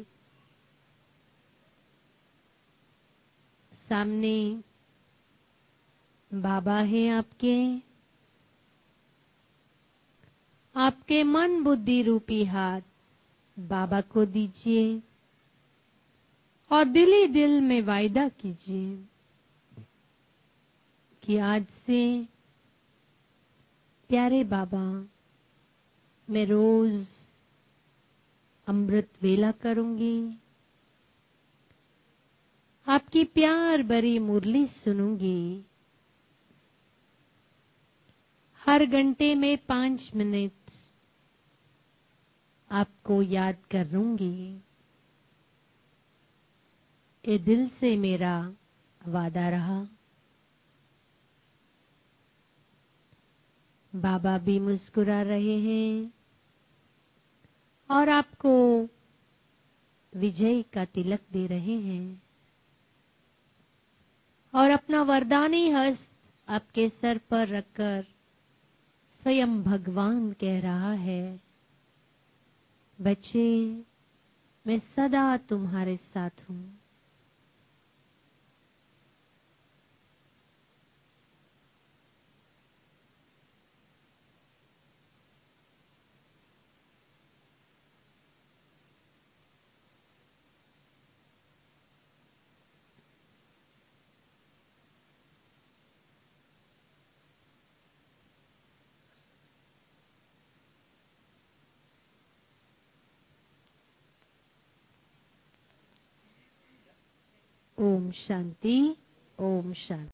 सामने बाबा है आपके, आपके मन बुद्धि रूपी हाथ बाबा को दीजिए और दिल ही दिल में वायदा कीजिए कि आज से प्यारे बाबा, मैं रोज अमृत वेला करूंगी, आपकी प्यार भरी मुरली सुनूंगी, हर घंटे में 5 मिनट आपको याद करूंगी। ये दिल से मेरा वादा रहा। बाबा भी मुस्कुरा रहे हैं और आपको विजय का तिलक दे रहे हैं और अपना वरदानी हस्त आपके सर पर रखकर स्वयं भगवान कह रहा है, बच्चे मैं सदा तुम्हारे साथ हूं। ओम शांति, ओम शांति।